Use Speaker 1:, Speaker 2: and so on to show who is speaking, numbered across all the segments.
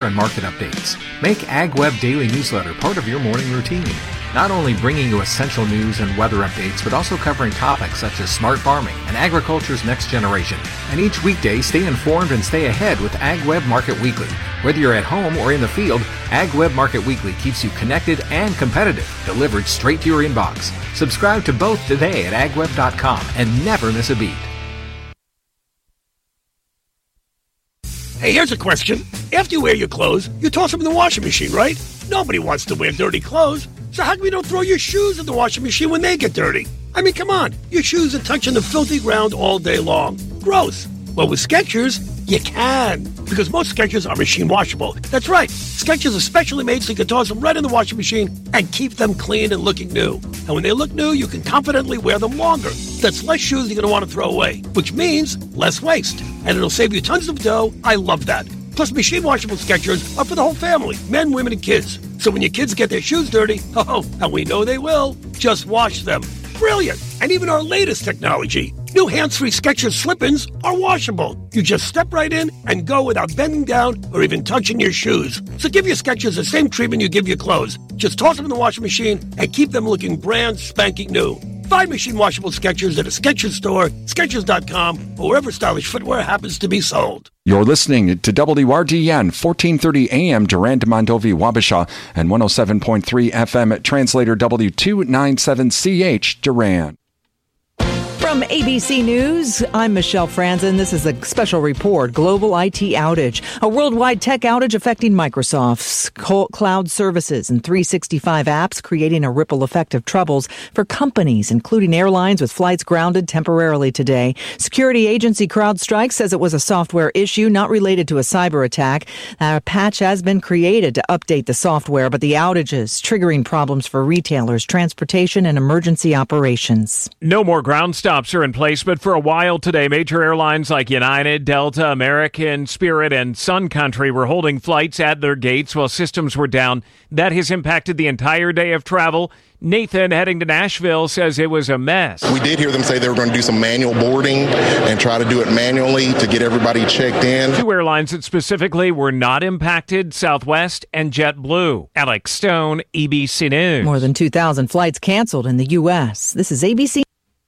Speaker 1: and market updates. Make AgWeb Daily Newsletter part of your morning routine. Not only bringing you essential news and weather updates, but also covering topics such as smart farming and agriculture's next generation. And each weekday, stay informed and stay ahead with AgWeb Market Weekly. Whether you're at home or in the field, AgWeb Market Weekly keeps you connected and competitive, delivered straight to your inbox. Subscribe to both today at agweb.com and never miss a beat.
Speaker 2: Hey, here's a question. After you wear your clothes, you toss them in the washing machine, right? Nobody wants to wear dirty clothes. So how come you don't throw your shoes in the washing machine when they get dirty? I mean, come on. Your shoes are touching the filthy ground all day long. Gross. Well, with Skechers, you can. Because most Skechers are machine washable. That's right. Skechers are specially made so you can toss them right in the washing machine and keep them clean and looking new. And when they look new, you can confidently wear them longer. That's less shoes you're going to want to throw away, which means less waste. And it'll save you tons of dough. I love that. Plus, machine washable Skechers are for the whole family, men, women, and kids. So when your kids get their shoes dirty, and we know they will, just wash them. Brilliant! And even our latest technology, new hands-free Skechers slip-ins are washable. You just step right in and go without bending down or even touching your shoes. So give your Skechers the same treatment you give your clothes. Just toss them in the washing machine and keep them looking brand spanking new. Find machine washable Skechers at a Skechers store, Skechers.com, or wherever stylish footwear happens to be sold.
Speaker 3: You're listening to WRDN 1430 AM Durand Mondovi Wabasha and 107.3 FM Translator W297CH Durand.
Speaker 4: From ABC News, I'm Michelle Franzen. This is a special report, Global IT Outage, a worldwide tech outage affecting Microsoft's cloud services and 365 apps, creating a ripple effect of troubles for companies, including airlines with flights grounded temporarily today. Security agency CrowdStrike says it was a software issue not related to a cyber attack. A patch has been created to update the software, but the outages triggering problems for retailers, transportation, and emergency operations.
Speaker 5: No more ground stops are in place, but for a while today, major airlines like United, Delta, American, Spirit, and Sun Country were holding flights at their gates while systems were down. That has impacted the entire day of travel. Nathan, heading to Nashville, says it was a mess.
Speaker 6: We did hear them say they were going to do some manual boarding and try to do it manually to get everybody checked in.
Speaker 5: Two airlines that specifically were not impacted, Southwest and JetBlue. Alex Stone, ABC News.
Speaker 4: More than 2,000 flights canceled in the U.S. This is ABC.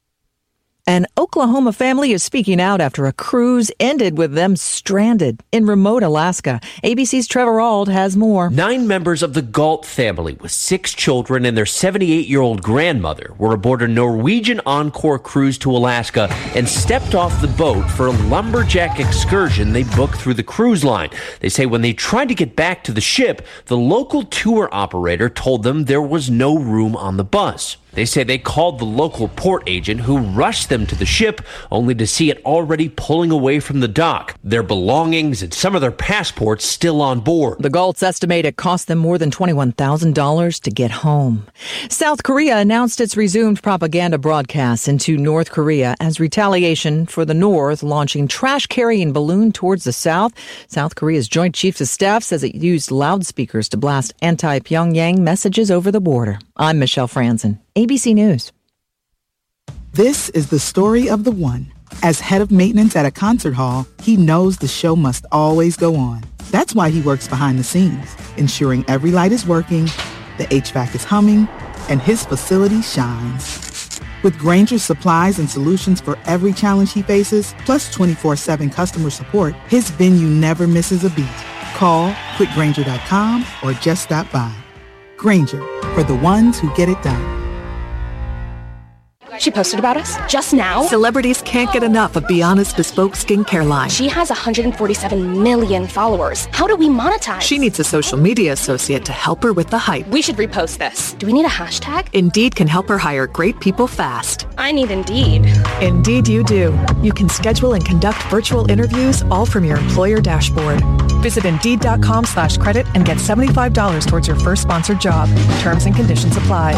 Speaker 4: An Oklahoma family is speaking out after a cruise ended with them stranded in remote Alaska. ABC's Trevor Auld has more.
Speaker 7: 9 members of the Galt family with 6 children and their 78-year-old grandmother were aboard a Norwegian Encore cruise to Alaska and stepped off the boat for a lumberjack excursion they booked through the cruise line. They say when they tried to get back to the ship, the local tour operator told them there was no room on the bus. They say they called the local port agent who rushed them to the ship only to see it already pulling away from the dock. Their belongings and some of their passports still on board.
Speaker 4: The Galts estimate it cost them more than $21,000 to get home. South Korea announced it's resumed propaganda broadcasts into North Korea as retaliation for the North launching trash-carrying balloon towards the South. South Korea's Joint Chiefs of Staff says it used loudspeakers to blast anti-Pyongyang messages over the border. I'm Michelle Franzen. ABC News.
Speaker 8: This is the story of the one. As head of maintenance at a concert hall, he knows the show must always go on. That's why he works behind the scenes, ensuring every light is working, the HVAC is humming, and his facility shines. With Grainger's supplies and solutions for every challenge he faces, plus 24/7 customer support, his venue never misses a beat. Call quickgrainger.com or just stop by. Grainger, for the ones who get it done.
Speaker 9: She posted about us just now.
Speaker 10: Celebrities can't get enough of Beyond's bespoke skincare line.
Speaker 9: She has 147 million followers. How do we monetize?
Speaker 10: She needs a social media associate to help her with the hype.
Speaker 9: We should repost this. Do we need a hashtag?
Speaker 10: Indeed can help her hire great people fast.
Speaker 9: I need Indeed.
Speaker 10: Indeed you do. You can schedule and conduct virtual interviews all from your employer dashboard. Visit Indeed.com/credit and get $75 towards your first sponsored job. Terms and conditions apply.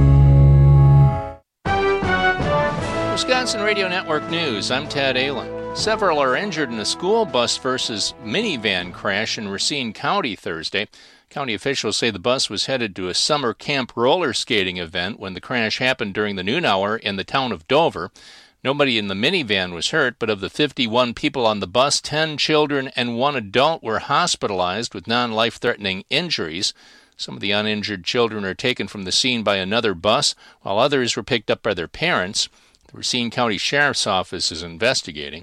Speaker 11: Wisconsin Radio Network News, I'm Ted Allen. Several are injured in a school bus versus minivan crash in Racine County Thursday. County officials say the bus was headed to a summer camp roller skating event when the crash happened during the noon hour in the town of Dover. Nobody in the minivan was hurt, but of the 51 people on the bus, 10 children and 1 adult were hospitalized with non-life-threatening injuries. Some of the uninjured children are taken from the scene by another bus, while others were picked up by their parents. The Racine County Sheriff's Office is investigating.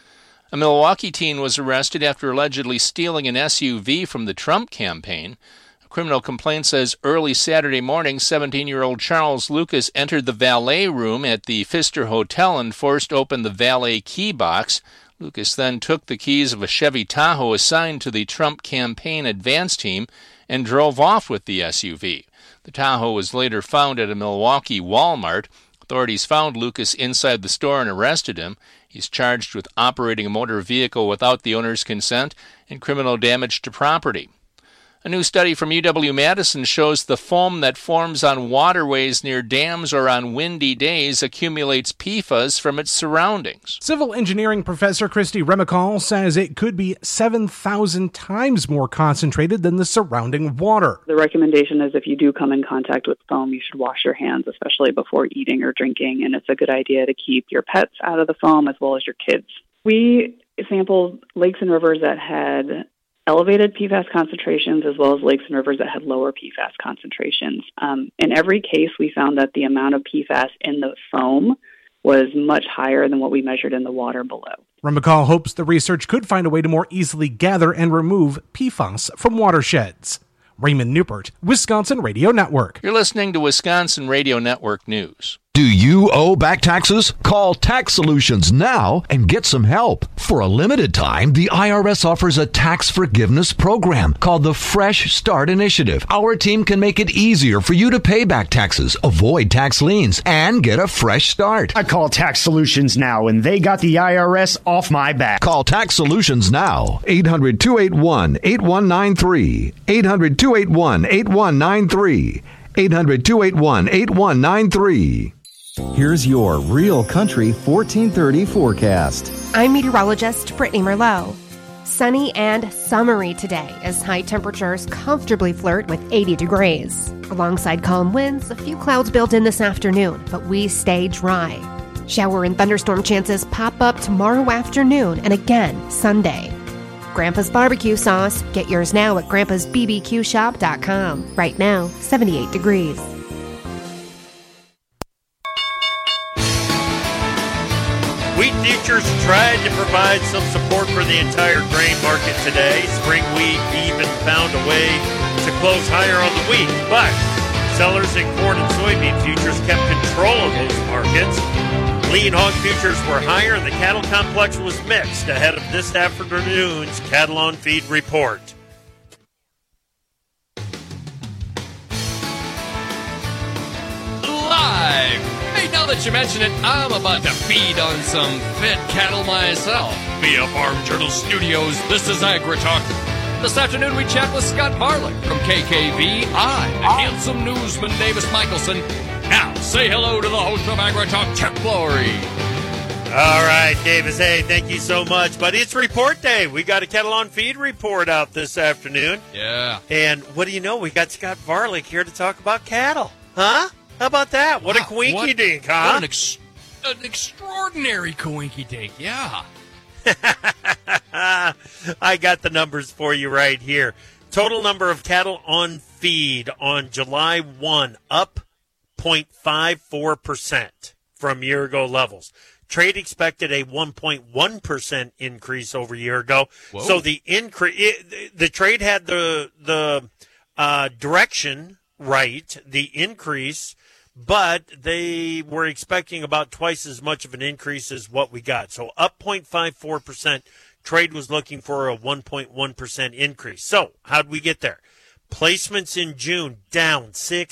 Speaker 11: A Milwaukee teen was arrested after allegedly stealing an SUV from the Trump campaign. A criminal complaint says early Saturday morning, 17-year-old Charles Lucas entered the valet room at the Pfister Hotel and forced open the valet key box. Lucas then took the keys of a Chevy Tahoe assigned to the Trump campaign advance team and drove off with the SUV. The Tahoe was later found at a Milwaukee Walmart. Authorities found Lucas inside the store and arrested him. He's charged with operating a motor vehicle without the owner's consent and criminal damage to property. A new study from UW-Madison shows the foam that forms on waterways near dams or on windy days accumulates PFAS from its surroundings.
Speaker 12: Civil engineering professor Christy Remicall says it could be 7,000 times more concentrated than the surrounding water.
Speaker 13: The recommendation is if you do come in contact with foam, you should wash your hands, especially before eating or drinking, and it's a good idea to keep your pets out of the foam as well as your kids. We sampled lakes and rivers that had elevated PFAS concentrations as well as lakes and rivers that had lower PFAS concentrations. In every case, we found that the amount of PFAS in the foam was much higher than what we measured in the water below.
Speaker 12: Remicall hopes the research could find a way to more easily gather and remove PFAS from watersheds. Raymond Newport, Wisconsin Radio Network.
Speaker 11: You're listening to Wisconsin Radio Network News.
Speaker 14: Do you owe back taxes? Call Tax Solutions now and get some help. For a limited time, the IRS offers a tax forgiveness program called the Fresh Start Initiative. Our team can make it easier for you to pay back taxes, avoid tax liens, and get a fresh start.
Speaker 15: I call Tax Solutions now, and they got the IRS off my back.
Speaker 14: Call Tax Solutions now. 800-281-8193. 800-281-8193. 800-281-8193.
Speaker 16: Here's your Real Country 1430 forecast.
Speaker 17: I'm meteorologist Brittany Merlot. Sunny and summery today as high temperatures comfortably flirt with 80 degrees. Alongside calm winds, a few clouds built in this afternoon, but we stay dry. Shower and thunderstorm chances pop up tomorrow afternoon and again Sunday. Grandpa's barbecue sauce. Get yours now at grandpasbbqshop.com. Right now, 78 degrees.
Speaker 18: Wheat futures tried to provide some support for the entire grain market today. Spring wheat even found a way to close higher on the week, but sellers in corn and soybean futures kept control of those markets. Lean hog futures were higher, and the cattle complex was mixed ahead of this afternoon's Cattle on Feed report.
Speaker 19: Live! Hey, now that you mention it, I'm about to feed on some fit cattle myself. Via Farm Journal Studios, this is AgriTalk. This afternoon we chat with Scott Barlick from KKVI and handsome newsman Davis Michelson. Now, say hello to the host of AgriTalk, Chuck Flory.
Speaker 18: All right, Davis. Hey, thank you so much. But it's report day. We got a Cattle on Feed report out this afternoon.
Speaker 19: Yeah.
Speaker 18: And what do you know? We got Scott Barlick here to talk about cattle. Huh? How about that? What a coinky-dink, huh?
Speaker 19: What an extraordinary coinky-dink, yeah.
Speaker 18: I got the numbers for you right here. Total number of cattle on feed on July 1, up 0.54% from year-ago levels. Trade expected a 1.1% increase over a year ago. Whoa. So the trade had the direction right, the increase, but they were expecting about twice as much of an increase as what we got. So up 0.54%. Trade was looking for a 1.1% increase. So how'd we get there? Placements in June down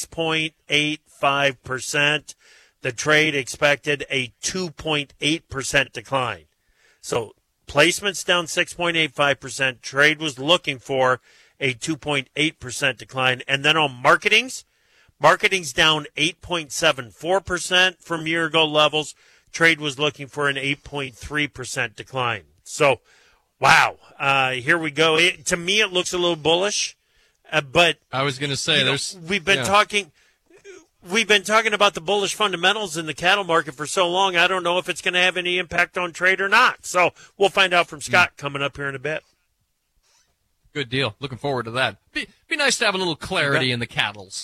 Speaker 18: 6.85%. The trade expected a 2.8% decline. So placements down 6.85%. Trade was looking for a 2.8% decline. And then on marketings down 8.74% from year-ago levels. Trade was looking for an 8.3% decline. So, wow, here we go. To me, it looks a little bullish, but
Speaker 19: I was going to say,
Speaker 18: we've been talking. we've been talking about the bullish fundamentals in the cattle market for so long. I don't know if it's going to have any impact on trade or not. So we'll find out from Scott coming up here in a bit.
Speaker 19: Good deal. Looking forward to that. Be nice to have a little clarity in the cattles.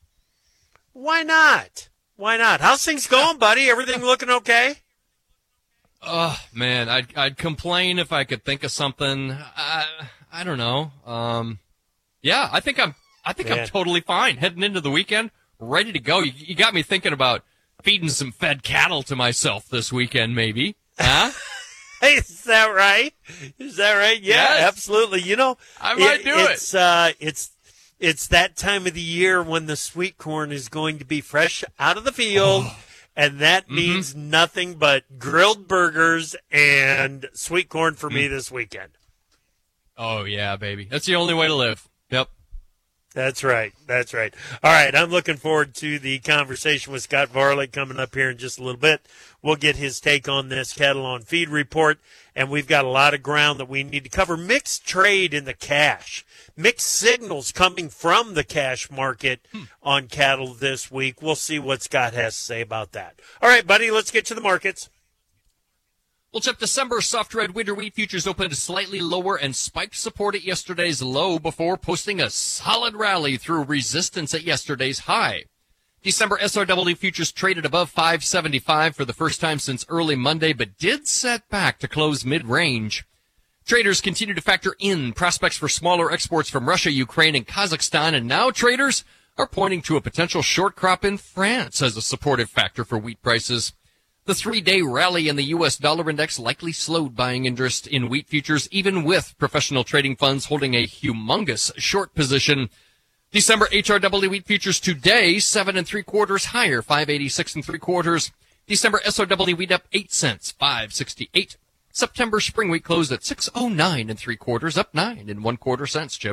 Speaker 18: Why not? Why not? How's things going, buddy? Everything looking okay?
Speaker 19: Oh, man, I'd complain if I could think of something. I don't know. Yeah, I think I'm totally fine heading into the weekend, ready to go. You got me thinking about feeding some fed cattle to myself this weekend, maybe. Huh?
Speaker 18: Is that right? Is that right? Yeah,
Speaker 19: yes.
Speaker 18: Absolutely. You know,
Speaker 19: I might do it.
Speaker 18: It's that time of the year when the sweet corn is going to be fresh out of the field. Oh. And that means nothing but grilled burgers and sweet corn for me this weekend.
Speaker 19: Oh, yeah, baby. That's the only way to live. Yep.
Speaker 18: That's right. That's right. All right, I'm looking forward to the conversation with Scott Varlick coming up here in just a little bit. We'll get his take on this cattle on feed report, and we've got a lot of ground that we need to cover. Mixed trade in the cash. Mixed signals coming from the cash market on cattle this week. We'll see what Scott has to say about that. All right, buddy, let's get to the markets.
Speaker 19: Well, Chip, December soft red winter wheat futures opened slightly lower and spiked support at yesterday's low before posting a solid rally through resistance at yesterday's high. December SRW futures traded above 575 for the first time since early Monday, but did set back to close mid-range. Traders continue to factor in prospects for smaller exports from Russia, Ukraine, and Kazakhstan, and now traders are pointing to a potential short crop in France as a supportive factor for wheat prices. The 3-day rally in the U.S. dollar index likely slowed buying interest in wheat futures, even with professional trading funds holding a humongous short position. December HRW wheat futures today, 7 3/4 higher, 586 3/4. December SRW wheat up 8 cents, 568. September spring wheat closed at 609 3/4, up 9 1/4 cents, Chip.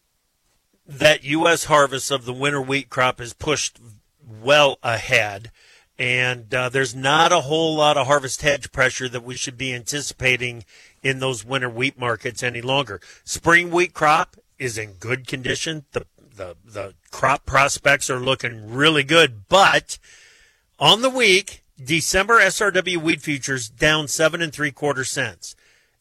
Speaker 18: That U.S. harvest of the winter wheat crop is pushed well ahead, and there's not a whole lot of harvest hedge pressure that we should be anticipating in those winter wheat markets any longer. Spring wheat crop is in good condition. The crop prospects are looking really good, but on the week, December SRW wheat futures down 7 3/4 cents.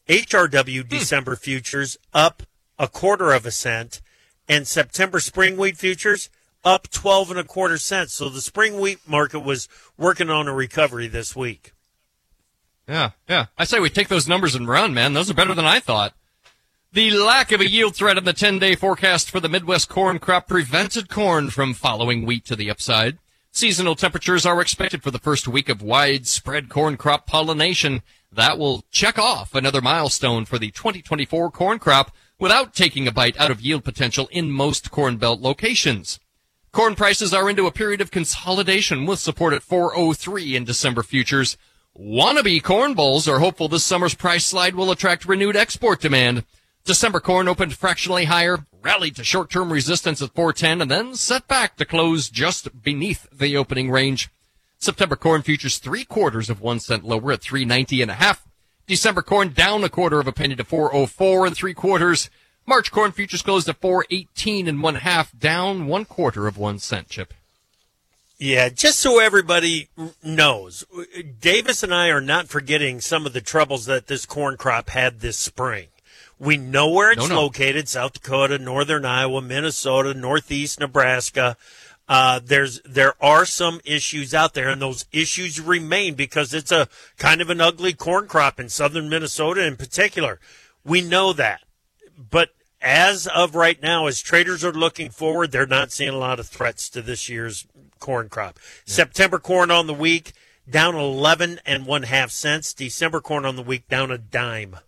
Speaker 18: HRW December futures up 1/4 cent, and September spring wheat futures up 12 1/4 cents. So the spring wheat market was working on a recovery this week.
Speaker 19: Yeah. I say we take those numbers and run, man. Those are better than I thought. The lack of a yield threat in the 10-day forecast for the Midwest corn crop prevented corn from following wheat to the upside. Seasonal temperatures are expected for the first week of widespread corn crop pollination. That will check off another milestone for the 2024 corn crop without taking a bite out of yield potential in most Corn Belt locations. Corn prices are into a period of consolidation with support at 403 in December futures. Wannabe corn bulls are hopeful this summer's price slide will attract renewed export demand. December corn opened fractionally higher, rallied to short-term resistance at 410, and then set back to close just beneath the opening range. September corn futures 3/4 cent lower at 390.5. December corn down 1/4 penny to 404 3/4. March corn futures closed at 418 1/2, down 1/4 cent, Chip.
Speaker 18: Yeah, just so everybody knows, Davis and I are not forgetting some of the troubles that this corn crop had this spring. We know where it's located: South Dakota, northern Iowa, Minnesota, northeast Nebraska. There are some issues out there, and those issues remain because it's a kind of an ugly corn crop in southern Minnesota in particular. We know that. But as of right now, as traders are looking forward, they're not seeing a lot of threats to this year's corn crop. Yeah. September corn on the week down 11 1/2 cents. December corn on the week down a dime.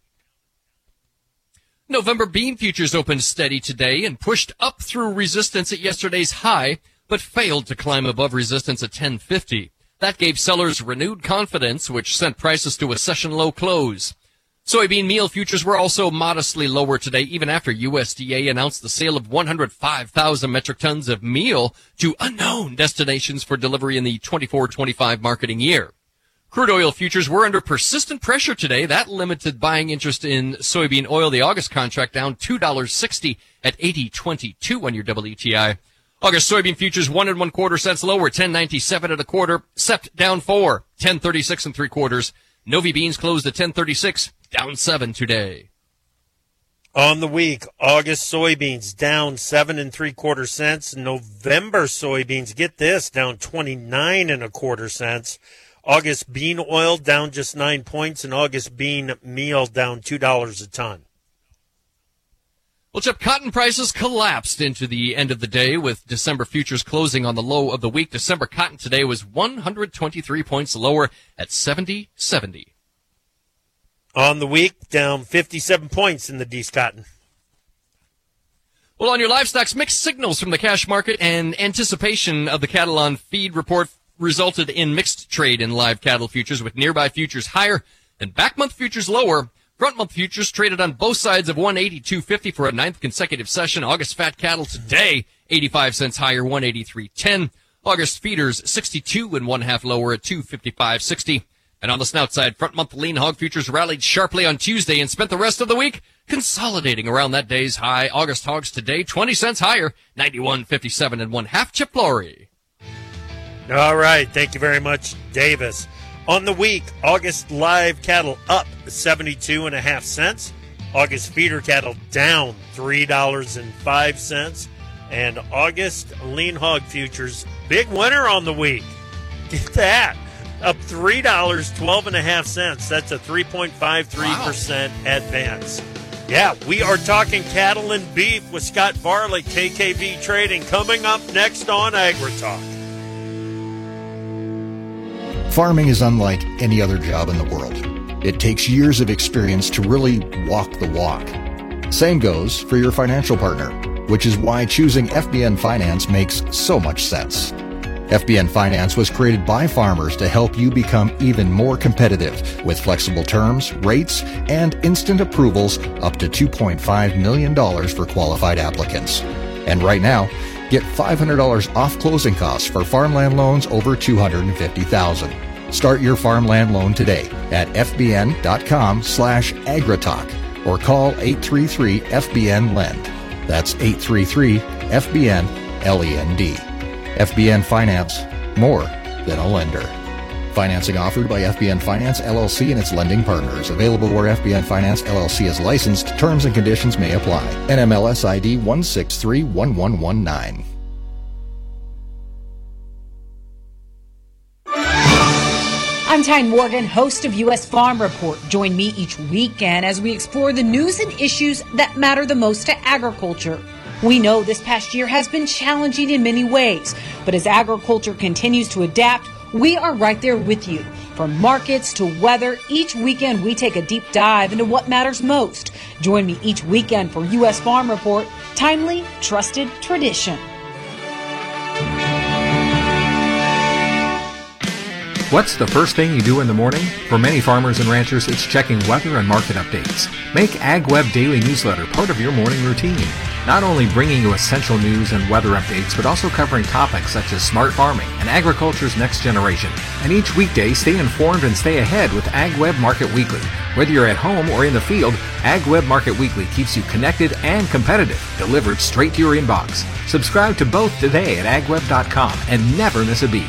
Speaker 19: November bean futures opened steady today and pushed up through resistance at yesterday's high, but failed to climb above resistance at 10.50. That gave sellers renewed confidence, which sent prices to a session low close. Soybean meal futures were also modestly lower today, even after USDA announced the sale of 105,000 metric tons of meal to unknown destinations for delivery in the 24-25 marketing year. Crude oil futures were under persistent pressure today. That limited buying interest in soybean oil. The August contract down $2.60 at 80.22 on your WTI. August soybean futures 1 1/4 cents lower, 10.97 1/4. Sept down 4, 10.36 3/4. Novi beans closed at 10.36, down 7 today.
Speaker 18: On the week, August soybeans down 7 3/4 cents. November soybeans, get this, down 29 1/4 cents. August bean oil down just 9 points, and August bean meal down $2 a ton.
Speaker 19: Well, Chip, cotton prices collapsed into the end of the day with December futures closing on the low of the week. December cotton today was 123 points lower at 70.70.
Speaker 18: On the week, down 57 points in the D's cotton.
Speaker 19: Well, on your livestocks, mixed signals from the cash market and anticipation of the cattle on feed report resulted in mixed trade in live cattle futures, with nearby futures higher and back month futures lower. Front month futures traded on both sides of 182.50 for a 9th consecutive session. August fat cattle today 85 cents higher, 183.10. August feeders 62 1/2 lower at 255.60. And on the snout side, front month lean hog futures rallied sharply on Tuesday and spent the rest of the week consolidating around that day's high. August hogs today 20 cents higher, 91.57 1/2. Chip Flory.
Speaker 18: All right, thank you very much, Davis. On the week, August live cattle up 72 1/2 cents. August feeder cattle down $3.05. And August lean hog futures, big winner on the week. Get that. Up $3.12 1/2 cents. That's a 3.53% advance. Yeah, we are talking cattle and beef with Scott Varley, KKB Trading, coming up next on AgriTalk.
Speaker 20: Farming is unlike any other job in the world. It takes years of experience to really walk the walk. Same goes for your financial partner, which is why choosing FBN Finance makes so much sense. FBN Finance was created by farmers to help you become even more competitive with flexible terms, rates, and instant approvals up to $2.5 million for qualified applicants. And right now, get $500 off closing costs for farmland loans over $250,000. Start your farmland loan today at fbn.com/agritalk or call 833-FBN-LEND. That's 833-FBN-LEND. FBN Finance, more than a lender. Financing offered by FBN Finance, LLC and its lending partners. Available where FBN Finance, LLC is licensed. Terms and conditions may apply. NMLS ID 1631119.
Speaker 21: I'm Tyne Morgan, host of U.S. Farm Report. Join me each weekend as we explore the news and issues that matter the most to agriculture. We know this past year has been challenging in many ways, but as agriculture continues to adapt, we are right there with you. From markets to weather, each weekend we take a deep dive into what matters most. Join me each weekend for U.S. Farm Report, timely, trusted tradition.
Speaker 1: What's the first thing you do in the morning? For many farmers and ranchers, it's checking weather and market updates. Make AgWeb Daily Newsletter part of your morning routine. Not only bringing you essential news and weather updates, but also covering topics such as smart farming and agriculture's next generation. And each weekday, stay informed and stay ahead with AgWeb Market Weekly. Whether you're at home or in the field, AgWeb Market Weekly keeps you connected and competitive, delivered straight to your inbox. Subscribe to both today at agweb.com and never miss a beat.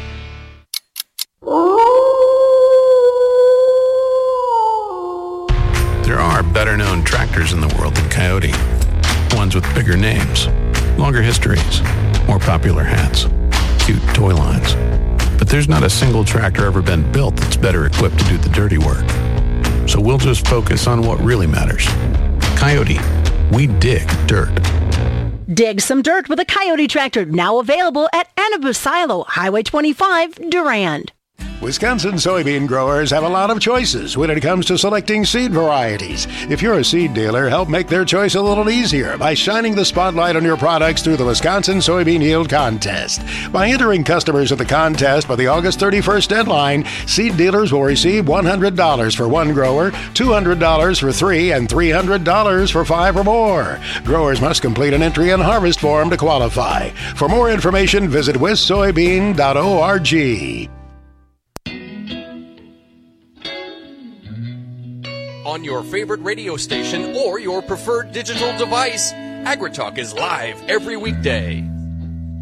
Speaker 22: There are better-known tractors in the world than Coyote. Ones with bigger names, longer histories, more popular hats, cute toy lines. But there's not a single tractor ever been built that's better equipped to do the dirty work. So we'll just focus on what really matters. Coyote, we dig dirt.
Speaker 23: Dig some dirt with a Coyote tractor, now available at Anabu Silo, Highway 25, Durand.
Speaker 24: Wisconsin soybean growers have a lot of choices when it comes to selecting seed varieties. If you're a seed dealer, help make their choice a little easier by shining the spotlight on your products through the Wisconsin Soybean Yield Contest. By entering customers at the contest by the August 31st deadline, seed dealers will receive $100 for one grower, $200 for three, and $300 for five or more. Growers must complete an entry and harvest form to qualify. For more information, visit wissoybean.org.
Speaker 19: On your favorite radio station or your preferred digital device, AgriTalk is live every weekday.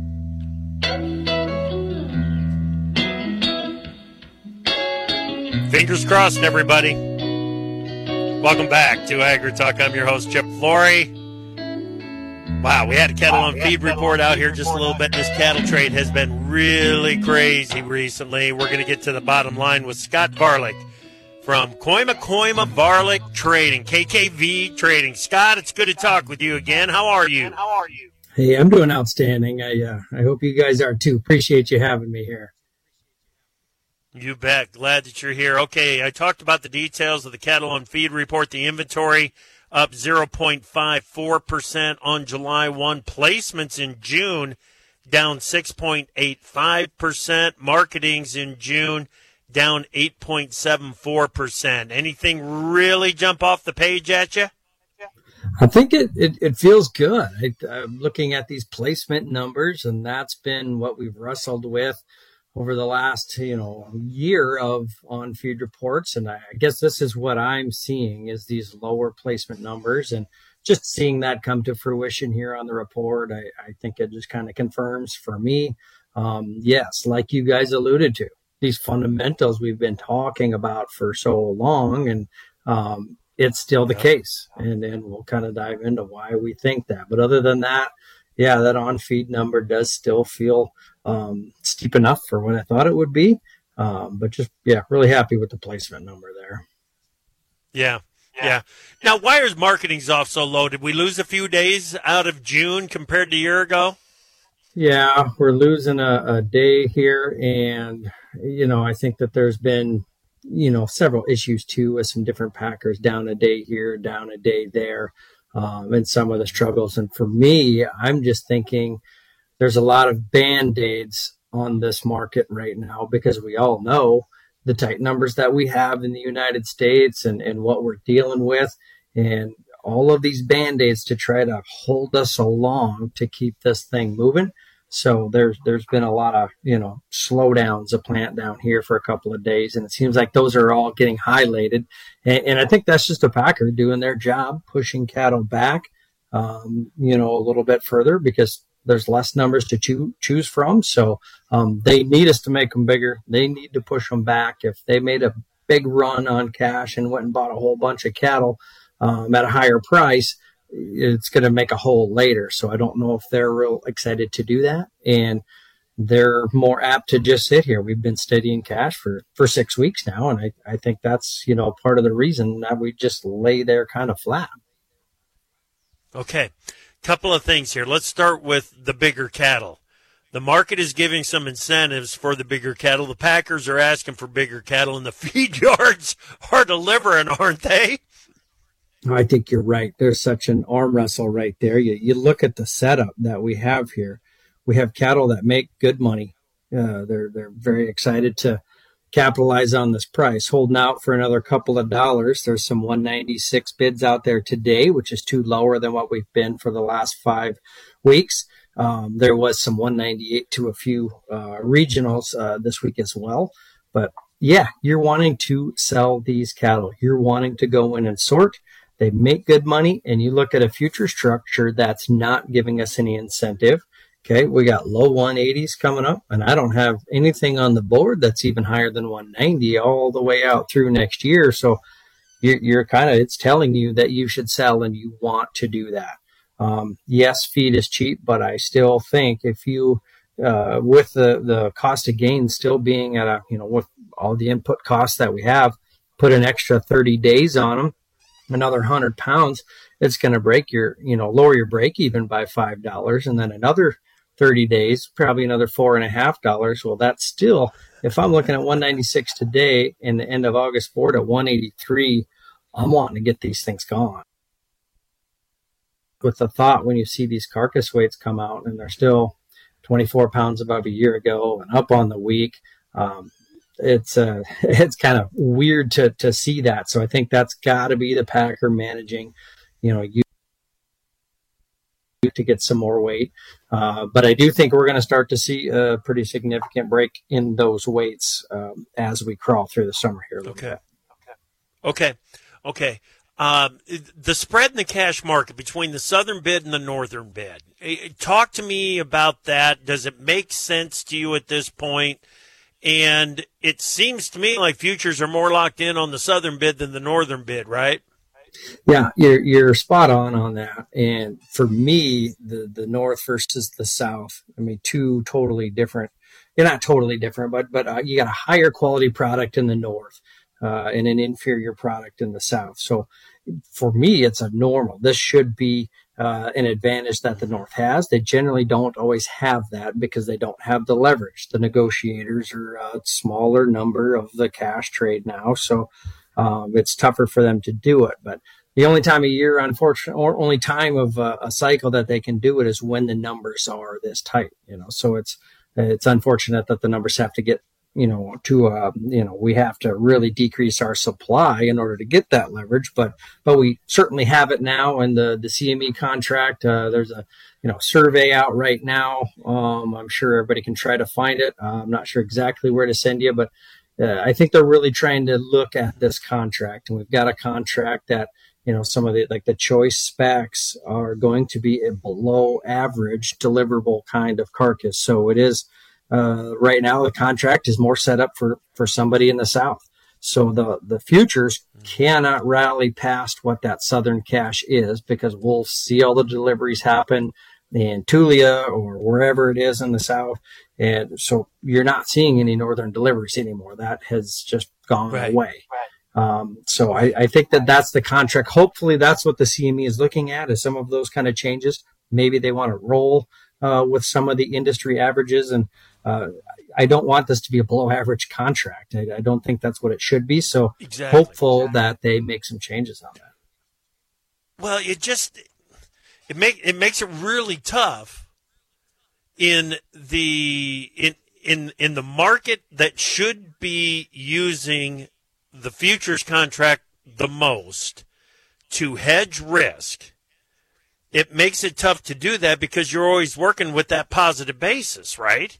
Speaker 18: Fingers crossed, everybody. Welcome back to AgriTalk. I'm your host, Chip Flory. Wow, we had a cattle on feed report out here just a little bit. This cattle trade has been really crazy recently. We're going to get to the bottom line with Scott Varlick from Koima Varlick Trading, KKV Trading. Scott, it's good to talk with you again. How are you?
Speaker 2: Hey, I'm doing outstanding. I hope you guys are too. Appreciate you having me here.
Speaker 18: You bet. Glad that you're here. Okay, I talked about the details of the cattle on feed report. The inventory up 0.54% on July 1. Placements in June down 6.85%. Marketings in June down 8.74%. Anything really jump off the page at you?
Speaker 2: I think it feels good. I'm looking at these placement numbers, and that's been what we've wrestled with over the last, year of on feed reports. And I guess this is what I'm seeing is these lower placement numbers, and just seeing that come to fruition here on the report. I think it just kind of confirms for me. Yes, like you guys alluded to, these fundamentals we've been talking about for so long, and it's still the case. And we'll kind of dive into why we think that. But other than that, yeah, that on-feed number does still feel steep enough for what I thought it would be. But just, really happy with the placement number there.
Speaker 18: Yeah. Now, why is marketing's off so low? Did we lose a few days out of June compared to a year ago?
Speaker 2: Yeah, we're losing a day here. And, I think that there's been, several issues too with some different packers, down a day here, down a day there. And some of the struggles. And for me, I'm just thinking there's a lot of Band-Aids on this market right now, because we all know the tight numbers that we have in the United States and what we're dealing with, and all of these Band-Aids to try to hold us along to keep this thing moving. So there's been a lot of, slowdowns of plant down here for a couple of days. And it seems like those are all getting highlighted. And I think that's just a packer doing their job, pushing cattle back, a little bit further, because there's less numbers to choose from. So they need us to make them bigger. They need to push them back. If they made a big run on cash and went and bought a whole bunch of cattle at a higher price, it's going to make a hole later. So I don't know if they're real excited to do that. And they're more apt to just sit here. We've been steadying cash for 6 weeks now. And I think that's, part of the reason that we just lay there kind of flat.
Speaker 18: Okay. Couple of things here. Let's start with the bigger cattle. The market is giving some incentives for the bigger cattle. The packers are asking for bigger cattle, and the feed yards are delivering, aren't they?
Speaker 2: I think you're right. There's such an arm wrestle right there. You look at the setup that we have here. We have cattle that make good money. They're very excited to capitalize on this price, holding out for another couple of dollars. There's some 196 bids out there today, which is too lower than what we've been for the last 5 weeks. There was some 198 to a few regionals this week as well. But yeah, you're wanting to sell these cattle. You're wanting to go in and sort. They make good money, and you look at a future structure that's not giving us any incentive. Okay, we got low 180s coming up, and I don't have anything on the board that's even higher than 190 all the way out through next year. So you're kind of, it's telling you that you should sell, and you want to do that. Yes, feed is cheap, but I still think if you, with the cost of gain still being at with all the input costs that we have, put an extra 30 days on them, another 100 pounds, it's going to break your, lower your break even by $5, and then another 30 days, probably another $4.50. Well, that's still, if I'm looking at 196 today and the end of August board at 183, I'm wanting to get these things gone. With the thought, when you see these carcass weights come out and they're still 24 pounds above a year ago and up on the week, it's kind of weird to see that. So I think that's got to be the packer managing, you to get some more weight. But I do think we're going to start to see a pretty significant break in those weights as we crawl through the summer here a little bit.
Speaker 18: Okay. The spread in the cash market between the southern bid and the northern bid. Talk to me about that. Does it make sense to you at this point? And it seems to me like futures are more locked in on the southern bid than the northern bid, right?
Speaker 2: Yeah, you're spot on that. And for me, the north versus the south, I mean, two totally different. You're not totally different, but you got a higher quality product in the north and an inferior product in the south. So for me, it's a normal. This should be an advantage that the north has. They generally don't always have that because they don't have the leverage. The negotiators are a smaller number of the cash trade now, so it's tougher for them to do it. But the only time of year, unfortunately, or only time of a cycle that they can do it is when the numbers are this tight. So it's unfortunate that the numbers have to get we have to really decrease our supply in order to get that leverage, but we certainly have it now in the CME contract. There's a survey out right now. I'm sure everybody can try to find it. I'm not sure exactly where to send you, but I think they're really trying to look at this contract, and we've got a contract that some of the choice specs are going to be a below average deliverable kind of carcass. So it is. Right now, the contract is more set up for somebody in the south. So the futures cannot rally past what that southern cash is, because we'll see all the deliveries happen in Tulia or wherever it is in the south. And so you're not seeing any northern deliveries anymore. That has just gone away. So I think that's the contract. Hopefully that's what the CME is looking at, is some of those kind of changes. Maybe they want to roll with some of the industry averages. And I don't want this to be a below average contract. I don't think that's what it should be. So hopeful that they make some changes on that.
Speaker 18: Well, it makes it really tough in the market that should be using the futures contract the most to hedge risk. It makes it tough to do that because you're always working with that positive basis, right?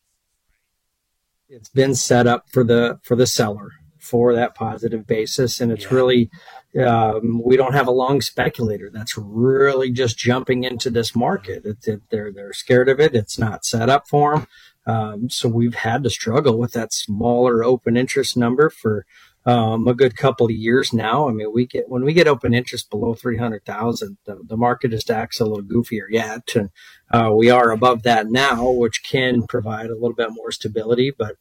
Speaker 2: It's been set up for the seller for that positive basis, and it's really we don't have a long speculator that's really just jumping into this market. They're scared of it. It's not set up for them, so we've had to struggle with that smaller open interest number for a good couple of years now. I mean, when we get open interest below 300,000, the market just acts a little goofier yet. And we are above that now, which can provide a little bit more stability. But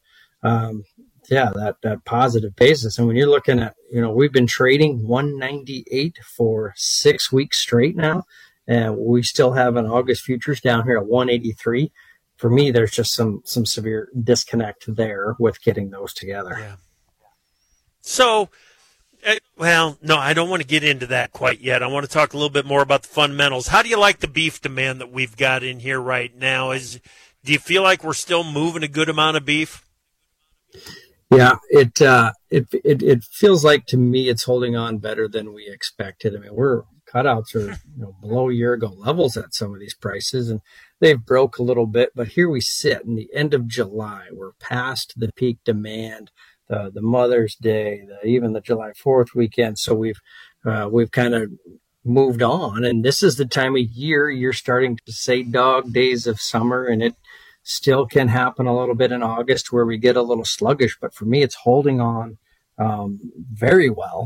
Speaker 2: that positive basis. And when you're looking at, we've been trading 198 for 6 weeks straight now, and we still have an August futures down here at 183. For me, there's just some severe disconnect there with getting those together.
Speaker 18: Yeah. So, no, I don't want to get into that quite yet. I want to talk a little bit more about the fundamentals. How do you like the beef demand that we've got in here right now? Do you feel like we're still moving a good amount of beef?
Speaker 2: Yeah, it feels like to me it's holding on better than we expected. I mean, cutouts are below year ago levels at some of these prices, and they've broke a little bit. But here we sit in the end of July. We're past the peak demand. The Mother's Day, even the July 4th weekend. So we've kind of moved on, and this is the time of year you're starting to say dog days of summer, and it still can happen a little bit in August where we get a little sluggish. But for me, it's holding on very well,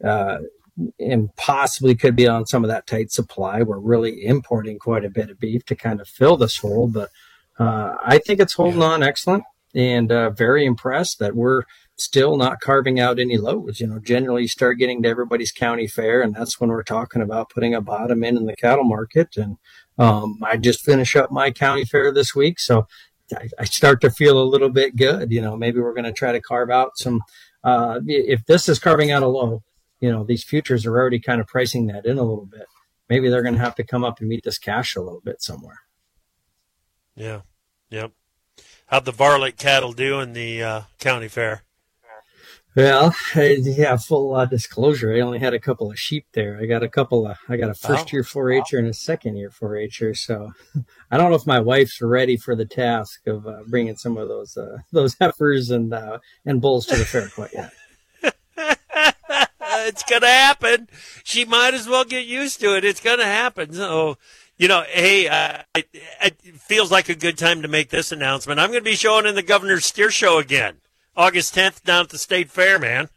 Speaker 2: and possibly could be on some of that tight supply. We're really importing quite a bit of beef to kind of fill this hole, but I think it's holding on excellent. And very impressed that we're still not carving out any lows. Generally you start getting to everybody's county fair, and that's when we're talking about putting a bottom in the cattle market. And I just finished up my county fair this week, so I start to feel a little bit good. Maybe we're going to try to carve out some. If this is carving out a low, these futures are already kind of pricing that in a little bit. Maybe they're going to have to come up and meet this cash a little bit somewhere.
Speaker 18: Yeah. Yep. How'd the Varlet cattle do in the county fair?
Speaker 2: Well, full disclosure. I only had a couple of sheep there. I got a first year 4-H'er and a second year 4-H'er. So I don't know if my wife's ready for the task of bringing some of those heifers and bulls to the fair quite yet.
Speaker 18: It's going to happen. She might as well get used to it. It's going to happen. So, hey, it feels like a good time to make this announcement. I'm going to be showing in the Governor's Steer Show again, August 10th down at the State Fair, man.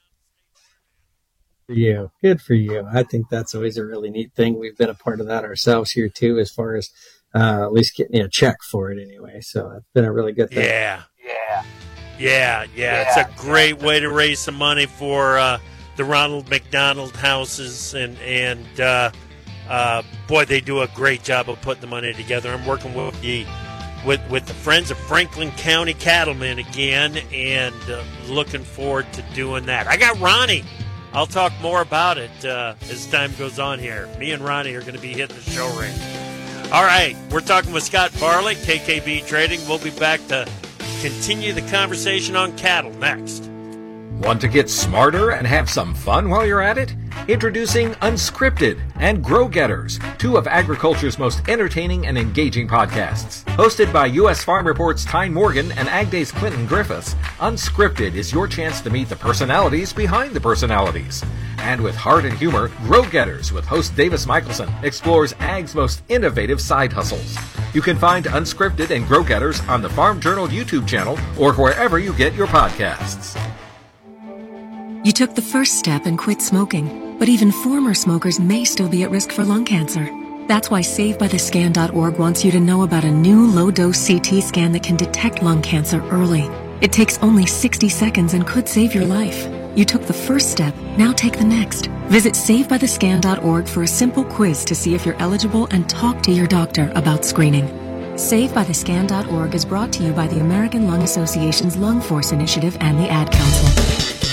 Speaker 2: Good for you. I think that's always a really neat thing. We've been a part of that ourselves here too, as far as at least getting a check for it anyway. So it's been a really good thing.
Speaker 18: Yeah. It's a great way to raise some money for the Ronald McDonald houses, and boy, they do a great job of putting the money together. I'm working with the Friends of Franklin County Cattlemen again, and looking forward to doing that. I got Ronnie. I'll talk more about it as time goes on here. Me and Ronnie are going to be hitting the show ring. All right, we're talking with Scott Barlett, KKB Trading. We'll be back to continue the conversation on cattle next.
Speaker 1: Want to get smarter and have some fun while you're at it? Introducing Unscripted and Grow Getters, two of agriculture's most entertaining and engaging podcasts. Hosted by U.S. Farm Report's Tyne Morgan and Ag Day's Clinton Griffiths, Unscripted is your chance to meet the personalities behind the personalities. And with heart and humor, Grow Getters with host Davis Michelson explores Ag's most innovative side hustles. You can find Unscripted and Grow Getters on the Farm Journal YouTube channel or wherever you get your podcasts.
Speaker 3: You took the first step and quit smoking, but even former smokers may still be at risk for lung cancer. That's why SaveByTheScan.org wants you to know about a new low-dose CT scan that can detect lung cancer early. It takes only 60 seconds and could save your life. You took the first step, now take the next. Visit SaveByTheScan.org for a simple quiz to see if you're eligible and talk to your doctor about screening. SaveByTheScan.org is brought to you by the American Lung Association's Lung Force Initiative and the Ad Council.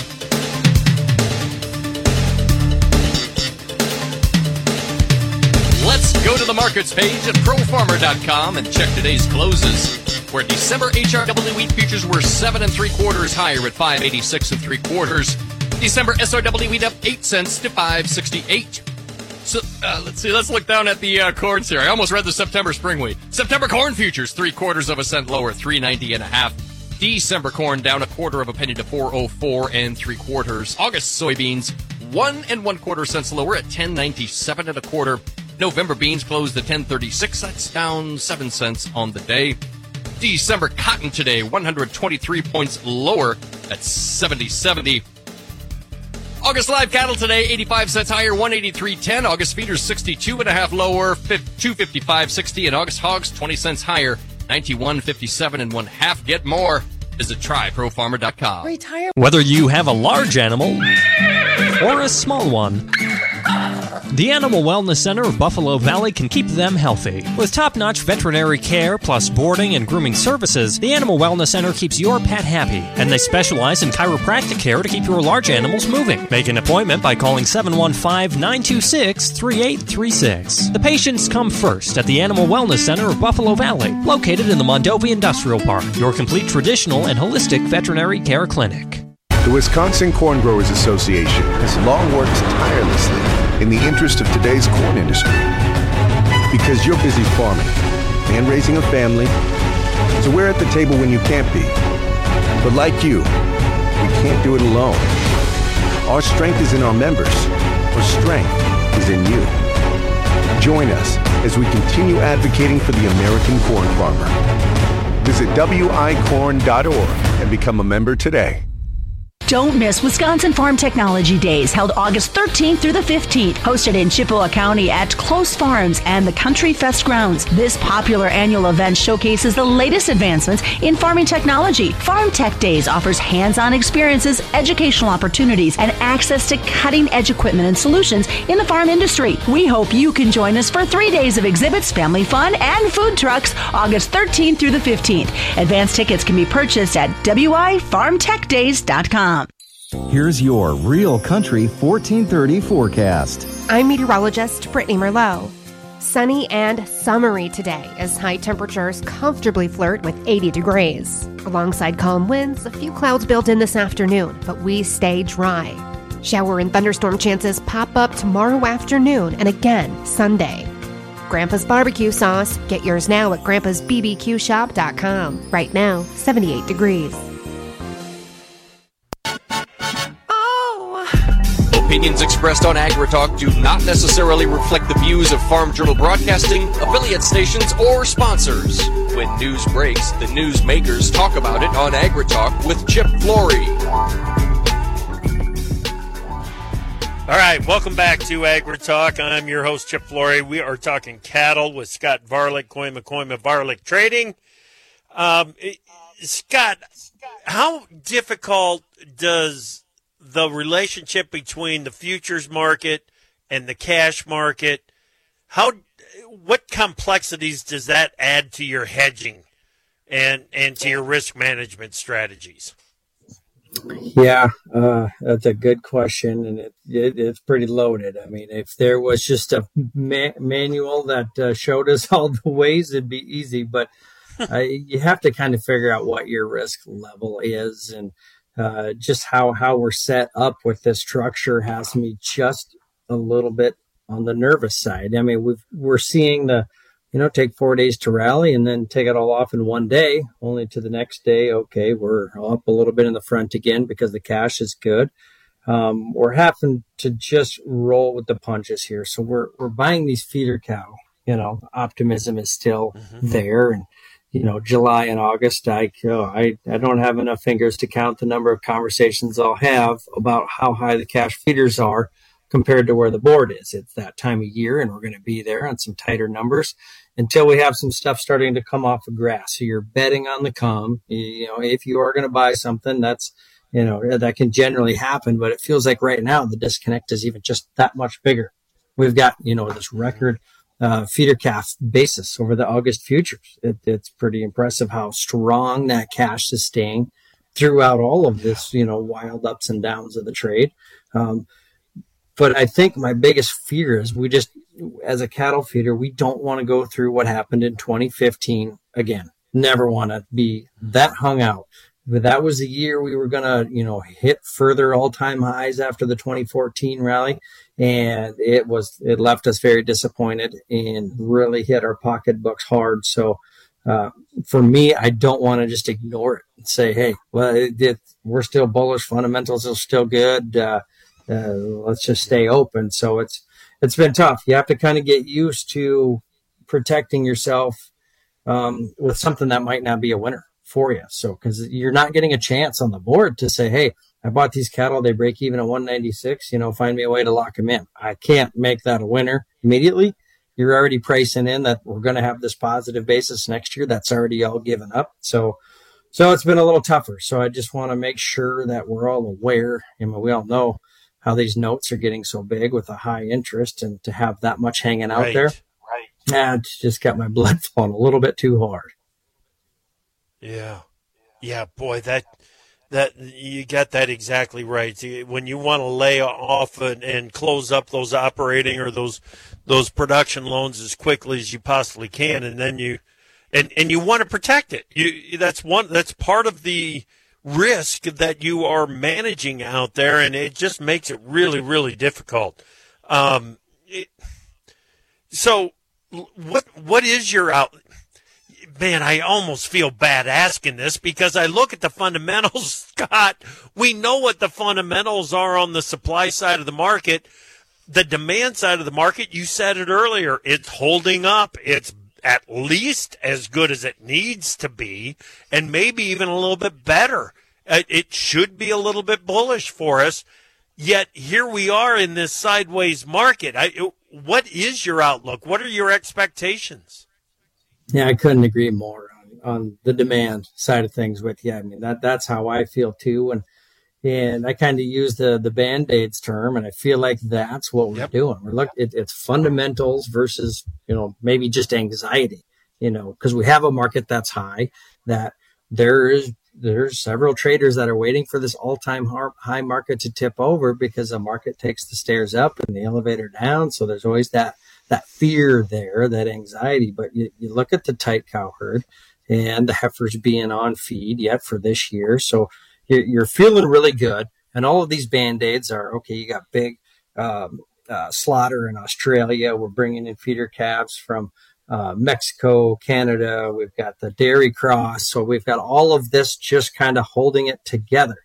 Speaker 19: Let's go to the markets page at ProFarmer.com and check today's closes, where December HRW wheat futures were 7 3/4 higher at 5.86 3/4. December SRW wheat up 8 cents to 5.68. So let's look down at the corns here. I almost read the September spring wheat. September corn futures 3/4 cent lower, 3.90 1/2. December corn down 1/4 penny to 4.04 3/4. August soybeans 1 1/4 cents lower at 10.97 1/4. November beans closed at 10.36. That's down 7 cents on the day. December cotton today 123 points lower at 70.70. August live cattle today 85 cents higher, 183.10. August feeders 62.5 lower, 255.60. And August hogs 20 cents higher, 91.57 1/2. Get more. Visit tryprofarmer.com.
Speaker 5: Retire. Whether you have a large animal or a small one, the Animal Wellness Center of Buffalo Valley can keep them healthy. With top-notch veterinary care plus boarding and grooming services, the Animal Wellness Center keeps your pet happy, and they specialize in chiropractic care to keep your large animals moving. Make an appointment by calling 715-926-3836. The patients come first at the Animal Wellness Center of Buffalo Valley, located in the Mondovi Industrial Park, your complete traditional and holistic veterinary care clinic.
Speaker 6: The Wisconsin Corn Growers Association has long worked tirelessly in the interest of today's corn industry. Because you're busy farming and raising a family, so we're at the table when you can't be. But like you, we can't do it alone. Our strength is in our members. Our strength is in you. Join us as we continue advocating for the American corn farmer. Visit wicorn.org and become a member today.
Speaker 23: Don't miss Wisconsin Farm Technology Days, held August 13th through the 15th, hosted in Chippewa County at Close Farms and the Country Fest grounds. This popular annual event showcases the latest advancements in farming technology. Farm Tech Days offers hands-on experiences, educational opportunities, and access to cutting-edge equipment and solutions in the farm industry. We hope you can join us for 3 days of exhibits, family fun, and food trucks, August 13th through the 15th. Advance tickets can be purchased at wifarmtechdays.com.
Speaker 16: Here's your Real Country 1430 forecast.
Speaker 17: I'm meteorologist Brittany Merlot. Sunny and summery today as high temperatures comfortably flirt with 80 degrees. Alongside calm winds, a few clouds build in this afternoon, but we stay dry. Shower and thunderstorm chances pop up tomorrow afternoon and again Sunday. Grandpa's barbecue sauce. Get yours now at grandpasbbqshop.com. Right now, 78 degrees.
Speaker 19: opinions expressed on AgriTalk do not necessarily reflect the views of Farm Journal Broadcasting, affiliate stations, or sponsors. When news breaks, the news makers talk about it on AgriTalk with Chip Flory.
Speaker 18: All right, welcome back to AgriTalk. I'm your host, Chip Flory. We are talking cattle with Scott Varlick, Koima Varlick Trading. Scott, how difficult does the relationship between the futures market and the cash market, what complexities does that add to your hedging and to your risk management strategies?
Speaker 2: Yeah, that's a good question, and it's pretty loaded. I mean, if there was just a manual that showed us all the ways, it'd be easy, but you have to kind of figure out what your risk level is, and just how we're set up with this structure has me just a little bit on the nervous side. I mean, we're seeing take 4 days to rally and then take it all off in one day, only to the next day, okay, we're up a little bit in the front again because the cash is good. We're having to just roll with the punches here. So we're buying these feeder cow, optimism is still there. And, July and August, I don't have enough fingers to count the number of conversations I'll have about how high the cash feeders are compared to where the board is. It's that time of year, and we're going to be there on some tighter numbers until we have some stuff starting to come off of grass. So you're betting on the come. If you are going to buy something, that's, that can generally happen, but it feels like right now the disconnect is even just that much bigger. We've got, this record feeder calf basis over the August futures. It's pretty impressive how strong that cash is staying throughout all of this, wild ups and downs of the trade. But I think my biggest fear is we just, as a cattle feeder, we don't want to go through what happened in 2015 again. Never want to be that hung out. But that was the year we were going to, hit further all-time highs after the 2014 rally. And it left us very disappointed and really hit our pocketbooks hard. So for me, I don't want to just ignore it and say, hey, well, we're still bullish. Fundamentals are still good. Let's just stay open. So it's been tough. You have to kind of get used to protecting yourself with something that might not be a winner for you. So, because you're not getting a chance on the board to say, hey, I bought these cattle, they break even at 196, find me a way to lock them in. I can't make that a winner immediately. You're already pricing in that we're going to have this positive basis next year. That's already all given up. So it's been a little tougher. So I just want to make sure that we're all aware. We all know how these notes are getting so big with a high interest, and to have that much hanging out there. Right. It's just got my blood flowing a little bit too hard.
Speaker 18: Yeah. Yeah, boy, that you got that exactly right. When you want to lay off and close up those operating or those production loans as quickly as you possibly can, and then you want to protect it. That's part of the risk that you are managing out there, and it just makes it really, really difficult. So what is your outlet? Man, I almost feel bad asking this because I look at the fundamentals, Scott. We know what the fundamentals are on the supply side of the market. The demand side of the market, you said it earlier, it's holding up. It's at least as good as it needs to be, and maybe even a little bit better. It should be a little bit bullish for us. Yet here we are in this sideways market. What is your outlook? What are your expectations?
Speaker 2: Yeah, I couldn't agree more on the demand side of things with you. I mean, that's how I feel too. And I kind of use the Band-Aids term, and I feel like that's what we're doing. It's fundamentals versus, maybe just anxiety, because we have a market that's high, that there's several traders that are waiting for this all-time high market to tip over because the market takes the stairs up and the elevator down. So there's always that fear there, that anxiety. But you look at the tight cow herd and the heifers being on feed yet for this year. So you're feeling really good. And all of these Band-Aids are, okay, you got big slaughter in Australia. We're bringing in feeder calves from Mexico, Canada. We've got the dairy cross. So we've got all of this just kind of holding it together.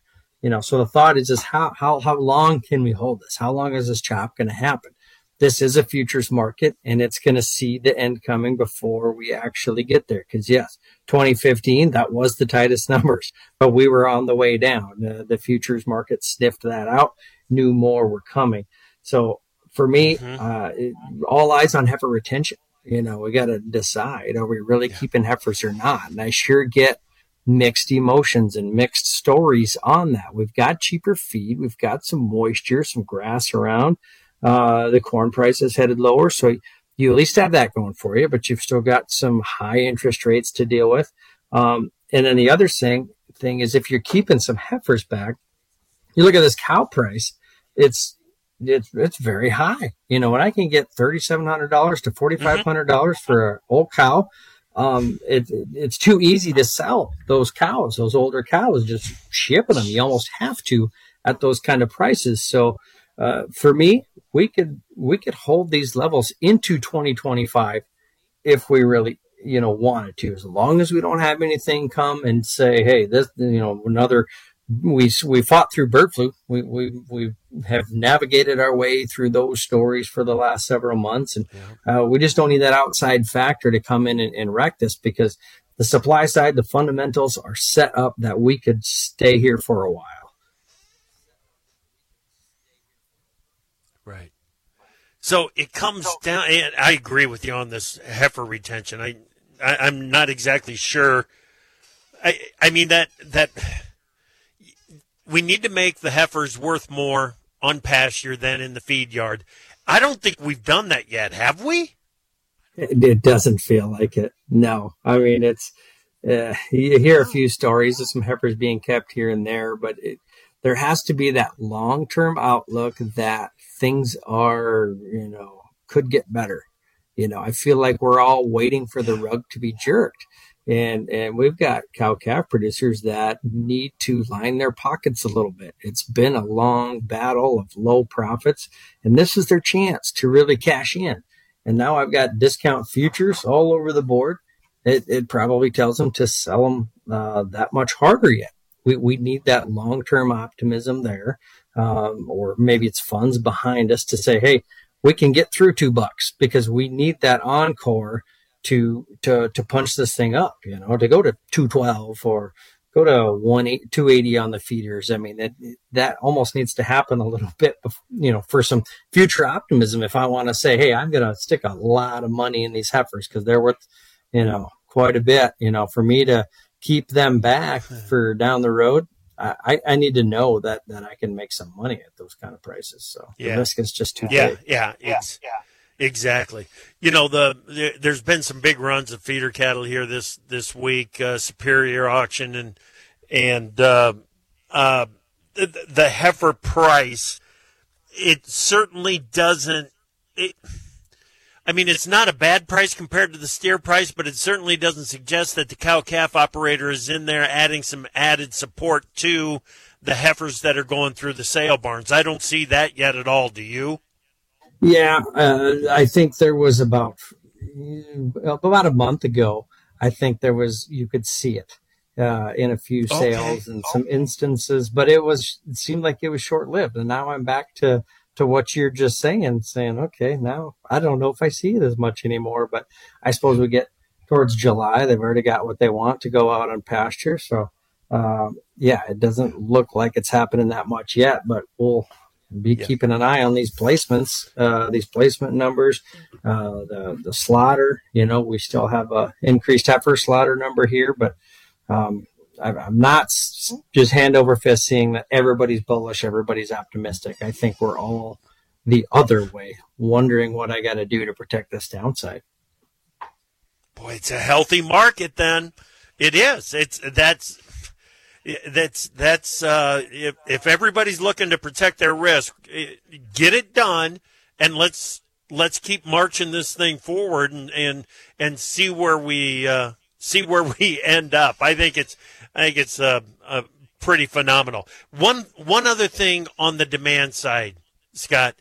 Speaker 2: So the thought is how long can we hold this? How long is this chop going to happen? This is a futures market, and it's going to see the end coming before we actually get there. Because yes, 2015, that was the tightest numbers, but we were on the way down. The futures market sniffed that out, knew more were coming. So for me, all eyes on heifer retention. We got to decide, are we really keeping heifers or not? And I sure get mixed emotions and mixed stories on that. We've got cheaper feed. We've got some moisture, some grass around. The corn price is headed lower. So you at least have that going for you, but you've still got some high interest rates to deal with. And then the other thing is, if you're keeping some heifers back, you look at this cow price, it's very high. When I can get $3,700 to $4,500 for an old cow, it's too easy to sell those cows, those older cows, just shipping them. You almost have to at those kind of prices. So, for me, we could hold these levels into 2025 if we really, wanted to, as long as we don't have anything come and say, hey, this, we fought through bird flu. We have navigated our way through those stories for the last several months. And we just don't need that outside factor to come in and wreck this, because the supply side, the fundamentals are set up that we could stay here for a while.
Speaker 18: Right. So it comes down, and I agree with you on this heifer retention. I'm not exactly sure. I mean that we need to make the heifers worth more on pasture than in the feed yard. I don't think we've done that yet, have we?
Speaker 2: It doesn't feel like it. No. I mean, it's you hear a few stories of some heifers being kept here and there, but there has to be that long-term outlook that things are, could get better. I feel like we're all waiting for the rug to be jerked. And we've got cow-calf producers that need to line their pockets a little bit. It's been a long battle of low profits, and this is their chance to really cash in. And now I've got discount futures all over the board. It probably tells them to sell them that much harder yet. We need that long-term optimism there, or maybe it's funds behind us to say, hey, we can get through $2 because we need that encore to punch this thing up, to go to 212 or go to 280 on the feeders. I mean, that almost needs to happen a little bit, for some future optimism. If I want to say, hey, I'm going to stick a lot of money in these heifers because they're worth, quite a bit, for me to keep them back for down the road, I need to know that I can make some money at those kind of prices. So the risk is just too big.
Speaker 18: Yeah. Exactly. There's been some big runs of feeder cattle here this week, Superior auction and the heifer price. It certainly doesn't. It's not a bad price compared to the steer price, but it certainly doesn't suggest that the cow-calf operator is in there adding some added support to the heifers that are going through the sale barns. I don't see that yet at all. Do you?
Speaker 2: Yeah, I think there was about a month ago, I think you could see it in a few sales and some instances, but it seemed like it was short-lived. And now I'm back to what you're just saying, okay, now I don't know if I see it as much anymore, but I suppose we get towards July, they've already got what they want to go out on pasture. So, it doesn't look like it's happening that much yet, but we'll be keeping an eye on these placements, these placement numbers, the slaughter. We still have a increased heifer slaughter number here, but I'm not just hand over fist seeing that everybody's bullish, everybody's optimistic. I think we're all the other way, wondering what I got to do to protect this downside.
Speaker 18: Boy, it's a healthy market then. It is. If everybody's looking to protect their risk, get it done, and let's keep marching this thing forward and see where we end up. I think it's pretty phenomenal. One other thing on the demand side, Scott,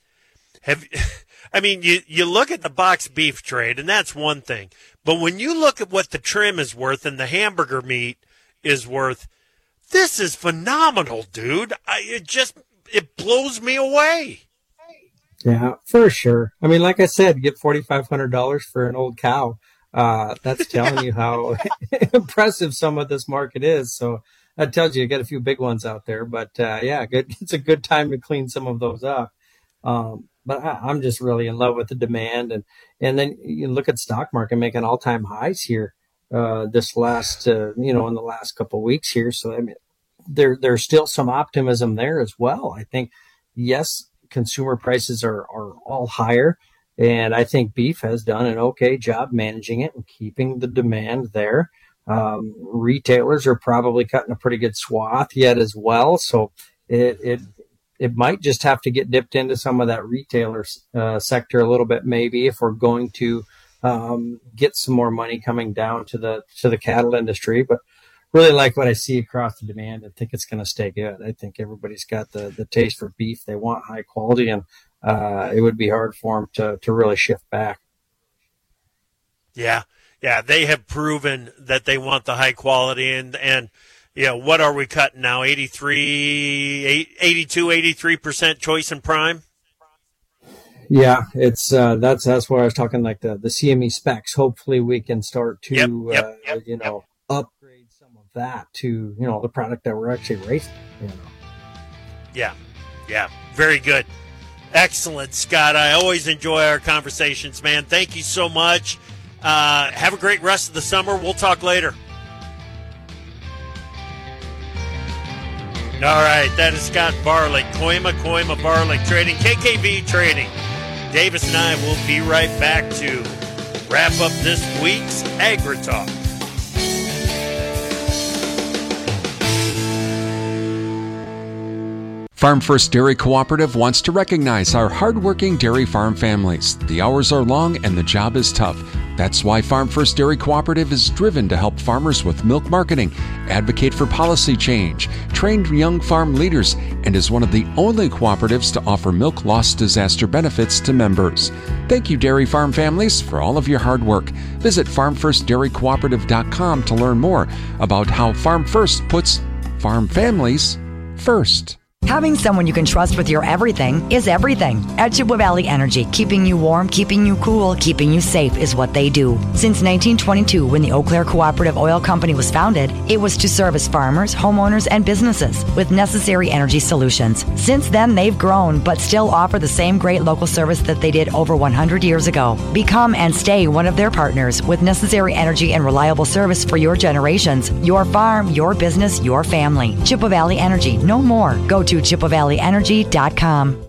Speaker 18: you look at the box beef trade, and that's one thing. But when you look at what the trim is worth and the hamburger meat is worth, This is phenomenal, dude. It blows me away.
Speaker 2: Yeah, for sure. I mean, like I said, get $4,500 for an old cow. That's telling you how impressive some of this market is. So that tells you got a few big ones out there. But yeah, good. It's a good time to clean some of those up. But I'm just really in love with the demand, and then you look at stock market making all-time highs here this last in the last couple of weeks here. So I mean, there's still some optimism there as well. I think yes, consumer prices are all higher, and I think beef has done an okay job managing it and keeping the demand there. Retailers are probably cutting a pretty good swath yet as well, so it might just have to get dipped into some of that retailer sector a little bit, maybe, if we're going to get some more money coming down to the cattle industry. But really like what I see across the demand. I think it's going to stay good. I think everybody's got the taste for beef. They want high quality, and it would be hard for them to really shift back.
Speaker 18: Yeah, they have proven that they want the high quality, and what are we cutting now? 83% choice and prime?
Speaker 2: Yeah, it's that's where I was talking, like the CME specs. Hopefully we can start to upgrade some of that to the product that we're actually racing.
Speaker 18: Yeah, very good. Excellent, Scott. I always enjoy our conversations, man. Thank you so much. Have a great rest of the summer. We'll talk later. All right, that is Scott Barlick, Koima Barlick Trading, KKV Trading. Davis and I will be right back to wrap up this week's AgriTalk.
Speaker 4: Farm First Dairy Cooperative wants to recognize our hardworking dairy farm families. The hours are long and the job is tough. That's why Farm First Dairy Cooperative is driven to help farmers with milk marketing, advocate for policy change, train young farm leaders, and is one of the only cooperatives to offer milk loss disaster benefits to members. Thank you, dairy farm families, for all of your hard work. Visit farmfirstdairycooperative.com to learn more about how Farm First puts farm families first.
Speaker 7: Having someone you can trust with your everything is everything. At Chippewa Valley Energy, keeping you warm, keeping you cool, keeping you safe is what they do. Since 1922, when the Eau Claire Cooperative Oil Company was founded, it was to service farmers, homeowners, and businesses with necessary energy solutions. Since then, they've grown, but still offer the same great local service that they did over 100 years ago. Become and stay one of their partners with necessary energy and reliable service for your generations, your farm, your business, your family. Chippewa Valley Energy, no more. Go to ChippewaValleyEnergy.com.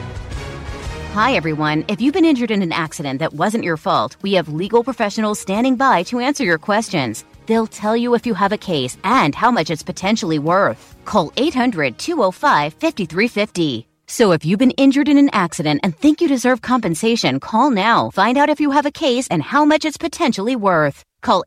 Speaker 8: Hi, everyone. If you've been injured in an accident that wasn't your fault, we have legal professionals standing by to answer your questions. They'll tell you if you have a case and how much it's potentially worth. Call 800-205-5350. So if you've been injured in an accident and think you deserve compensation, call now. Find out if you have a case and how much it's potentially worth. Call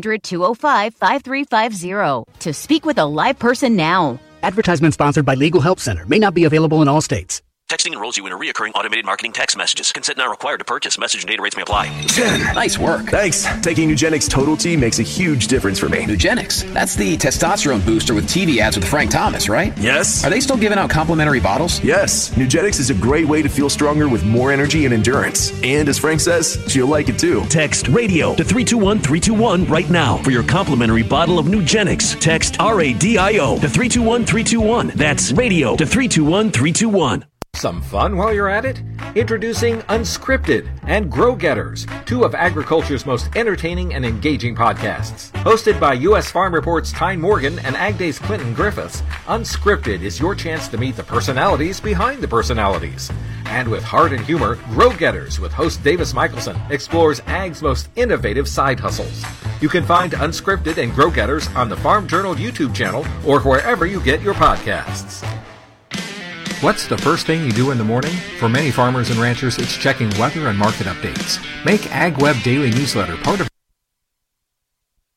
Speaker 8: 800-205-5350 to speak with a live person now.
Speaker 9: Advertisement sponsored by Legal Help Center. May not be available in all states.
Speaker 25: Texting enrolls you in a recurring automated marketing text messages. Consent not required to purchase. Message and data rates may apply.
Speaker 26: 10. Nice work.
Speaker 25: Thanks. Taking Nugenix Total T makes a huge difference for me.
Speaker 26: Nugenix? That's the testosterone booster with TV ads with Frank Thomas, right?
Speaker 25: Yes.
Speaker 26: Are they still giving out complimentary bottles?
Speaker 25: Yes. Nugenix is a great way to feel stronger with more energy and endurance. And as Frank says, she'll like it too.
Speaker 27: Text RADIO to 321-321 right now for your complimentary bottle of Nugenix. Text RADIO to 321-321. That's RADIO to 321-321.
Speaker 1: Some fun while you're at it? Introducing Unscripted and Grow Getters, two of agriculture's most entertaining and engaging podcasts. Hosted by U.S. Farm Report's Tyne Morgan and Ag Day's Clinton Griffiths, Unscripted is your chance to meet the personalities behind the personalities. And with heart and humor, Grow Getters with host Davis Michelson explores Ag's most innovative side hustles. You can find Unscripted and Grow Getters on the Farm Journal YouTube channel or wherever you get your podcasts. What's the first thing you do in the morning? For many farmers and ranchers, it's checking weather and market updates. Make AgWeb Daily Newsletter part of your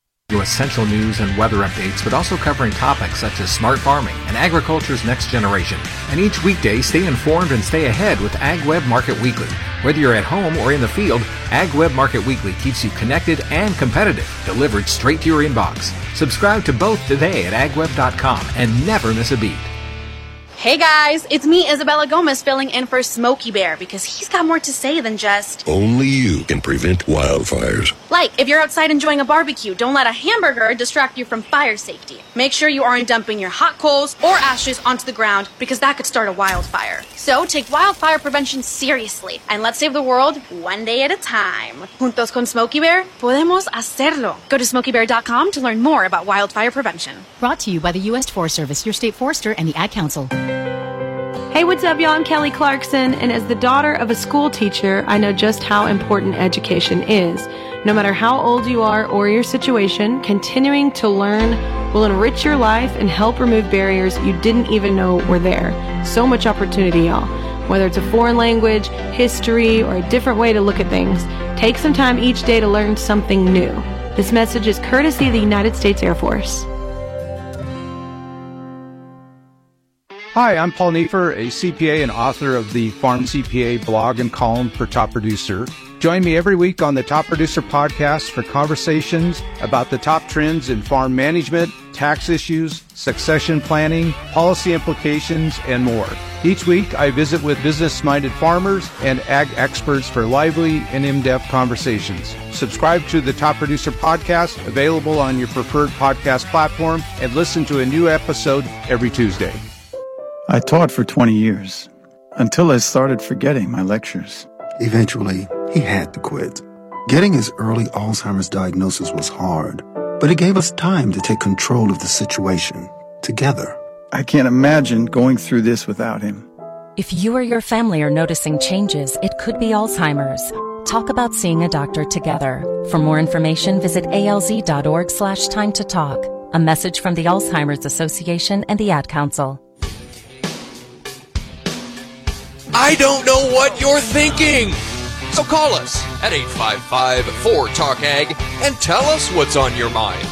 Speaker 1: essential news and weather updates, but also covering topics such as smart farming and agriculture's next generation. And each weekday, stay informed and stay ahead with AgWeb Market Weekly. Whether you're at home or in the field, AgWeb Market Weekly keeps you connected and competitive, delivered straight to your inbox. Subscribe to both today at agweb.com and never miss a beat.
Speaker 10: Hey guys, it's me, Isabella Gomez, filling in for Smokey Bear because he's got more to say than just...
Speaker 11: Only you can prevent wildfires.
Speaker 10: Like, if you're outside enjoying a barbecue, don't let a hamburger distract you from fire safety. Make sure you aren't dumping your hot coals or ashes onto the ground because that could start a wildfire. So take wildfire prevention seriously and let's save the world one day at a time. Juntos con Smokey Bear, podemos hacerlo. Go to smokeybear.com to learn more about wildfire prevention.
Speaker 12: Brought to you by the U.S. Forest Service, your state forester, and the Ad Council.
Speaker 13: Hey, what's up, y'all? I'm Kelly Clarkson, and as the daughter of a school teacher, I know just how important education is. No matter how old you are or your situation, continuing to learn will enrich your life and help remove barriers you didn't even know were there. So much opportunity, y'all. Whether it's a foreign language, history, or a different way to look at things, take some time each day to learn something new. This message is courtesy of the United States Air Force.
Speaker 14: Hi, I'm Paul Neiffer, a CPA and author of the Farm CPA blog and column for Top Producer. Join me every week on the Top Producer podcast for conversations about the top trends in farm management, tax issues, succession planning, policy implications, and more. Each week, I visit with business-minded farmers and ag experts for lively and in-depth conversations. Subscribe to the Top Producer podcast, available on your preferred podcast platform, and listen to a new episode every Tuesday.
Speaker 15: I taught for 20 years, until I started forgetting my lectures.
Speaker 20: Eventually, he had to quit. Getting his early Alzheimer's diagnosis was hard, but it gave us time to take control of the situation, together.
Speaker 15: I can't imagine going through this without him.
Speaker 28: If you or your family are noticing changes, it could be Alzheimer's. Talk about seeing a doctor together. For more information, visit alz.org/time to talk. A message from the Alzheimer's Association and the Ad Council.
Speaker 19: I don't know what you're thinking. So call us at 855-4TALK-AG and tell us what's on your mind.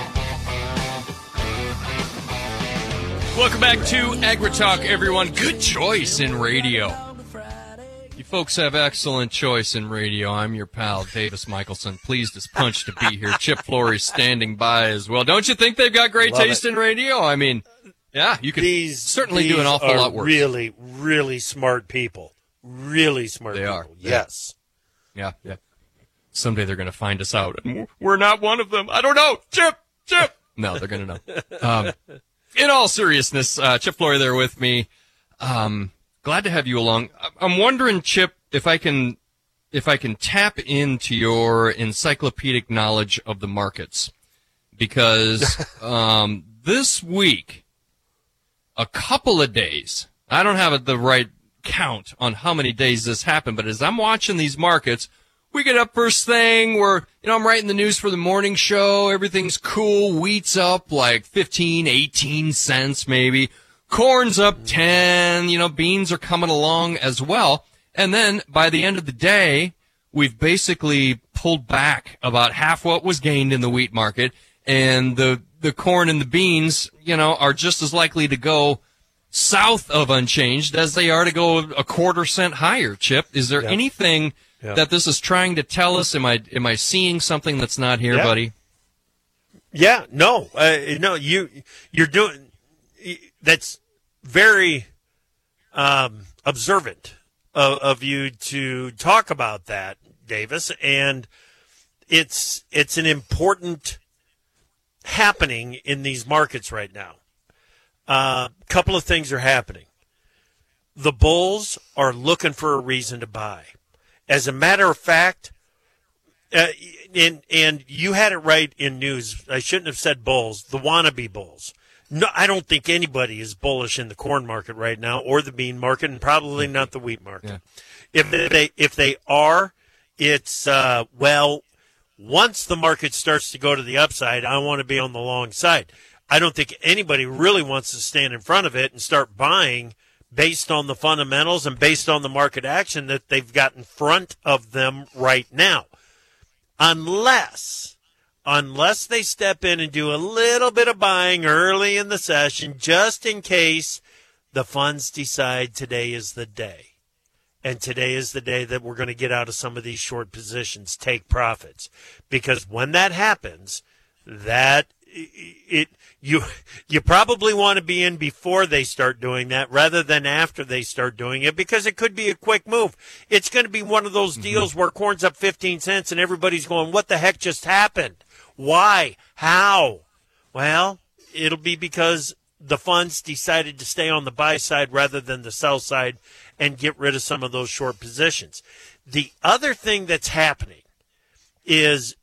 Speaker 5: Welcome back to AgriTalk, everyone. Good choice in radio. You folks have excellent choice in radio. I'm your pal, Davis Michelson. Pleased as punch to be here. Chip Flory standing by as well. Don't you think they've got great taste in radio? I mean... Yeah, you could certainly do an awful lot worse.
Speaker 18: Really, really smart people. Really smart people. They are. Yes.
Speaker 5: Yeah. Someday they're going to find us out. And we're not one of them. I don't know. Chip. No, they're going to know. In all seriousness, Chip Flory there with me. Glad to have you along. I'm wondering, Chip, if I can tap into your encyclopedic knowledge of the markets. Because this week... a couple of days, I don't have the right count on how many days this happened, but as I'm watching these markets, we get up first thing, I'm writing the news for the morning show, everything's cool, wheat's up like 15, 18 cents maybe, corn's up 10, beans are coming along as well, and then by the end of the day, we've basically pulled back about half what was gained in the wheat market, and the corn and the beans, are just as likely to go south of unchanged as they are to go a quarter cent higher. Chip, is there anything that this is trying to tell us? Am I seeing something that's not here, buddy?
Speaker 18: Yeah, no, you're doing. That's very observant of you to talk about that, Davis, and it's an important happening in these markets right now. Couple of things are happening. The bulls are looking for a reason to buy. As a matter of fact, and you had it right in news. I shouldn't have said bulls, the wannabe bulls. No, I don't think anybody is bullish in the corn market right now or the bean market, and probably not the wheat market. Yeah. If they are, it's once the market starts to go to the upside, I want to be on the long side. I don't think anybody really wants to stand in front of it and start buying based on the fundamentals and based on the market action that they've got in front of them right now. Unless unless they step in and do a little bit of buying early in the session, just in case the funds decide today is the day. And today is the day that we're going to get out of some of these short positions, take profits. Because when that happens, you probably want to be in before they start doing that rather than after they start doing it, because it could be a quick move. It's going to be one of those deals where corn's up 15 cents and everybody's going, what the heck just happened? Why? How? Well, it'll be because the funds decided to stay on the buy side rather than the sell side and get rid of some of those short positions. The other thing that's happening is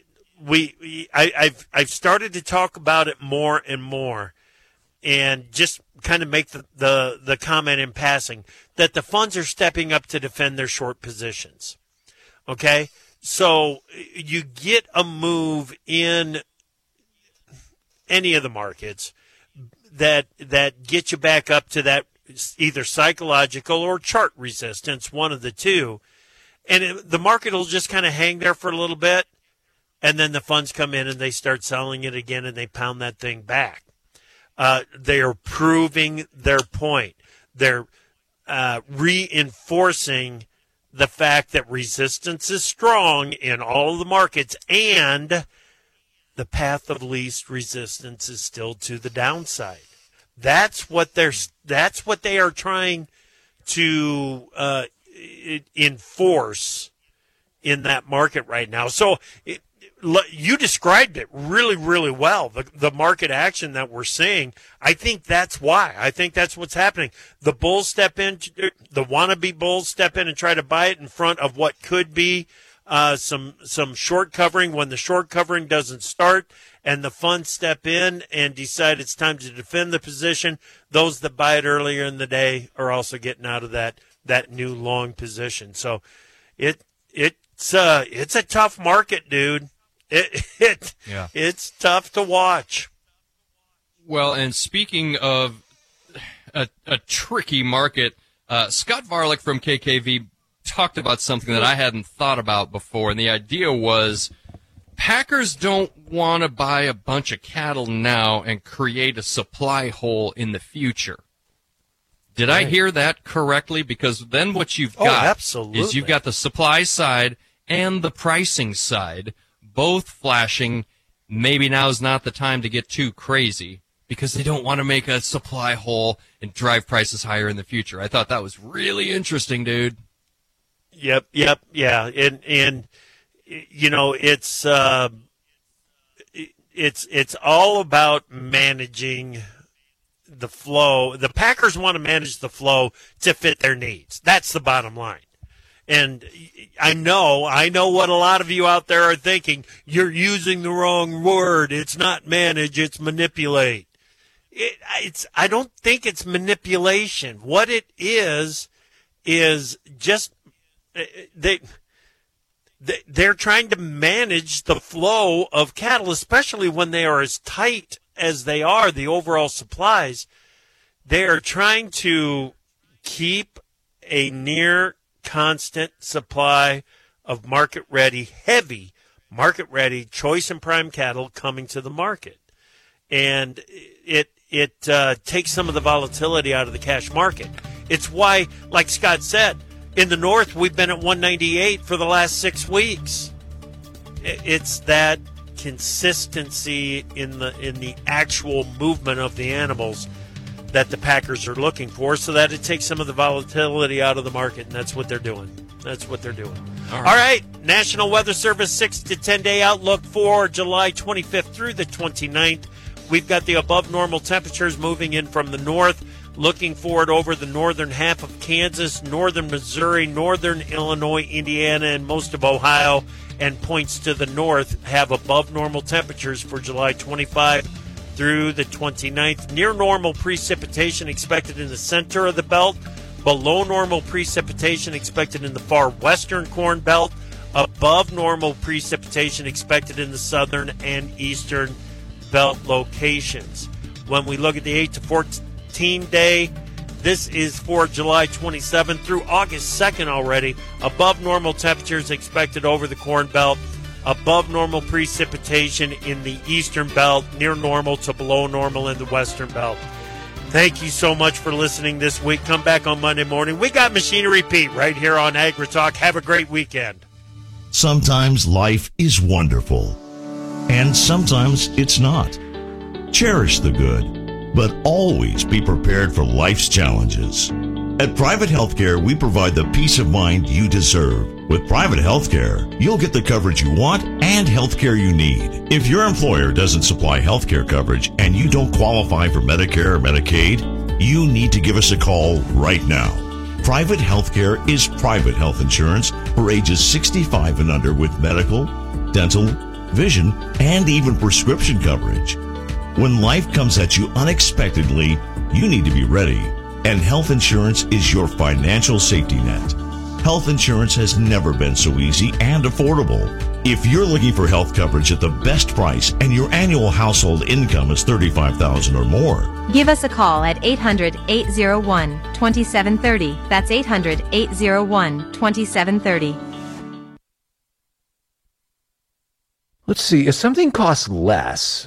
Speaker 18: I've started to talk about it more and more, and just kind of make the comment in passing that the funds are stepping up to defend their short positions. Okay? So you get a move in any of the markets that get you back up to that either psychological or chart resistance, one of the two, and the market will just kind of hang there for a little bit, and then the funds come in and they start selling it again and they pound that thing back. They are proving their point. They're reinforcing the fact that resistance is strong in all of the markets, and the path of least resistance is still to the downside. That's what they are trying to enforce in that market right now. So you described it really, really well. The market action that we're seeing, I think that's why. I think that's what's happening. The bulls step in, the wannabe bulls step in and try to buy it in front of what could be some short covering when the short covering doesn't start, and the funds step in and decide it's time to defend the position. Those that buy it earlier in the day are also getting out of that new long position. So it's a tough market, dude. It's tough to watch.
Speaker 19: Well, and speaking of a tricky market, Scott Varlick from KKV talked about something that I hadn't thought about before, and the idea was Packers don't want to buy a bunch of cattle now and create a supply hole in the future. Did I hear that correctly? Because then what you've got is you've got the supply side and the pricing side both flashing. Maybe now's not the time to get too crazy because they don't want to make a supply hole and drive prices higher in the future. I thought that was really interesting, dude.
Speaker 18: Yep, yeah, and you know, it's all about managing the flow. The Packers want to manage the flow to fit their needs. That's the bottom line. And I know what a lot of you out there are thinking. You're using the wrong word. It's not manage, it's manipulate. I don't think it's manipulation. What it is just they're trying to manage the flow of cattle, especially when they are as tight as they are, the overall supplies. They are trying to keep a near constant supply of market-ready, heavy market-ready choice and prime cattle coming to the market. And it takes some of the volatility out of the cash market. It's why, like Scott said, in the North, we've been at 198 for the last 6 weeks. It's that consistency in the actual movement of the animals that the Packers are looking for, so that it takes some of the volatility out of the market, and that's what they're doing. All right. National Weather Service 6 to 10 day outlook for July 25th through the 29th. We've got the above normal temperatures moving in from the north, looking forward over the northern half of Kansas, northern Missouri, northern Illinois, Indiana, and most of Ohio, and points to the north have above normal temperatures for July 25 through the 29th. Near normal precipitation expected in the center of the belt. Below normal precipitation expected in the far western Corn Belt. Above normal precipitation expected in the southern and eastern belt locations. When we look at the 8 to 14 day, this is for July 27th through August 2nd already. Above normal temperatures expected over the Corn Belt. above normal precipitation in the eastern belt, near normal to below normal in the western belt. Thank you so much for listening this week. Come back on Monday morning. We got Machinery Pete right here on AgriTalk. Have a great weekend.
Speaker 3: Sometimes life is wonderful, and sometimes it's not. Cherish the good, but always be prepared for life's challenges. At Private Healthcare, we provide the peace of mind you deserve. With Private Healthcare, you'll get the coverage you want and healthcare you need. If your employer doesn't supply healthcare coverage and you don't qualify for Medicare or Medicaid, you need to give us a call right now. Private Healthcare is private health insurance for ages 65 and under with medical, dental, vision, and even prescription coverage. When life comes at you unexpectedly, you need to be ready. And health insurance is your financial safety net. Health insurance has never been so easy and affordable. If you're looking for health coverage at the best price and your annual household income is $35,000 or more,
Speaker 6: give us a call at 800-801-2730. That's 800-801-2730.
Speaker 16: Let's see, if something costs less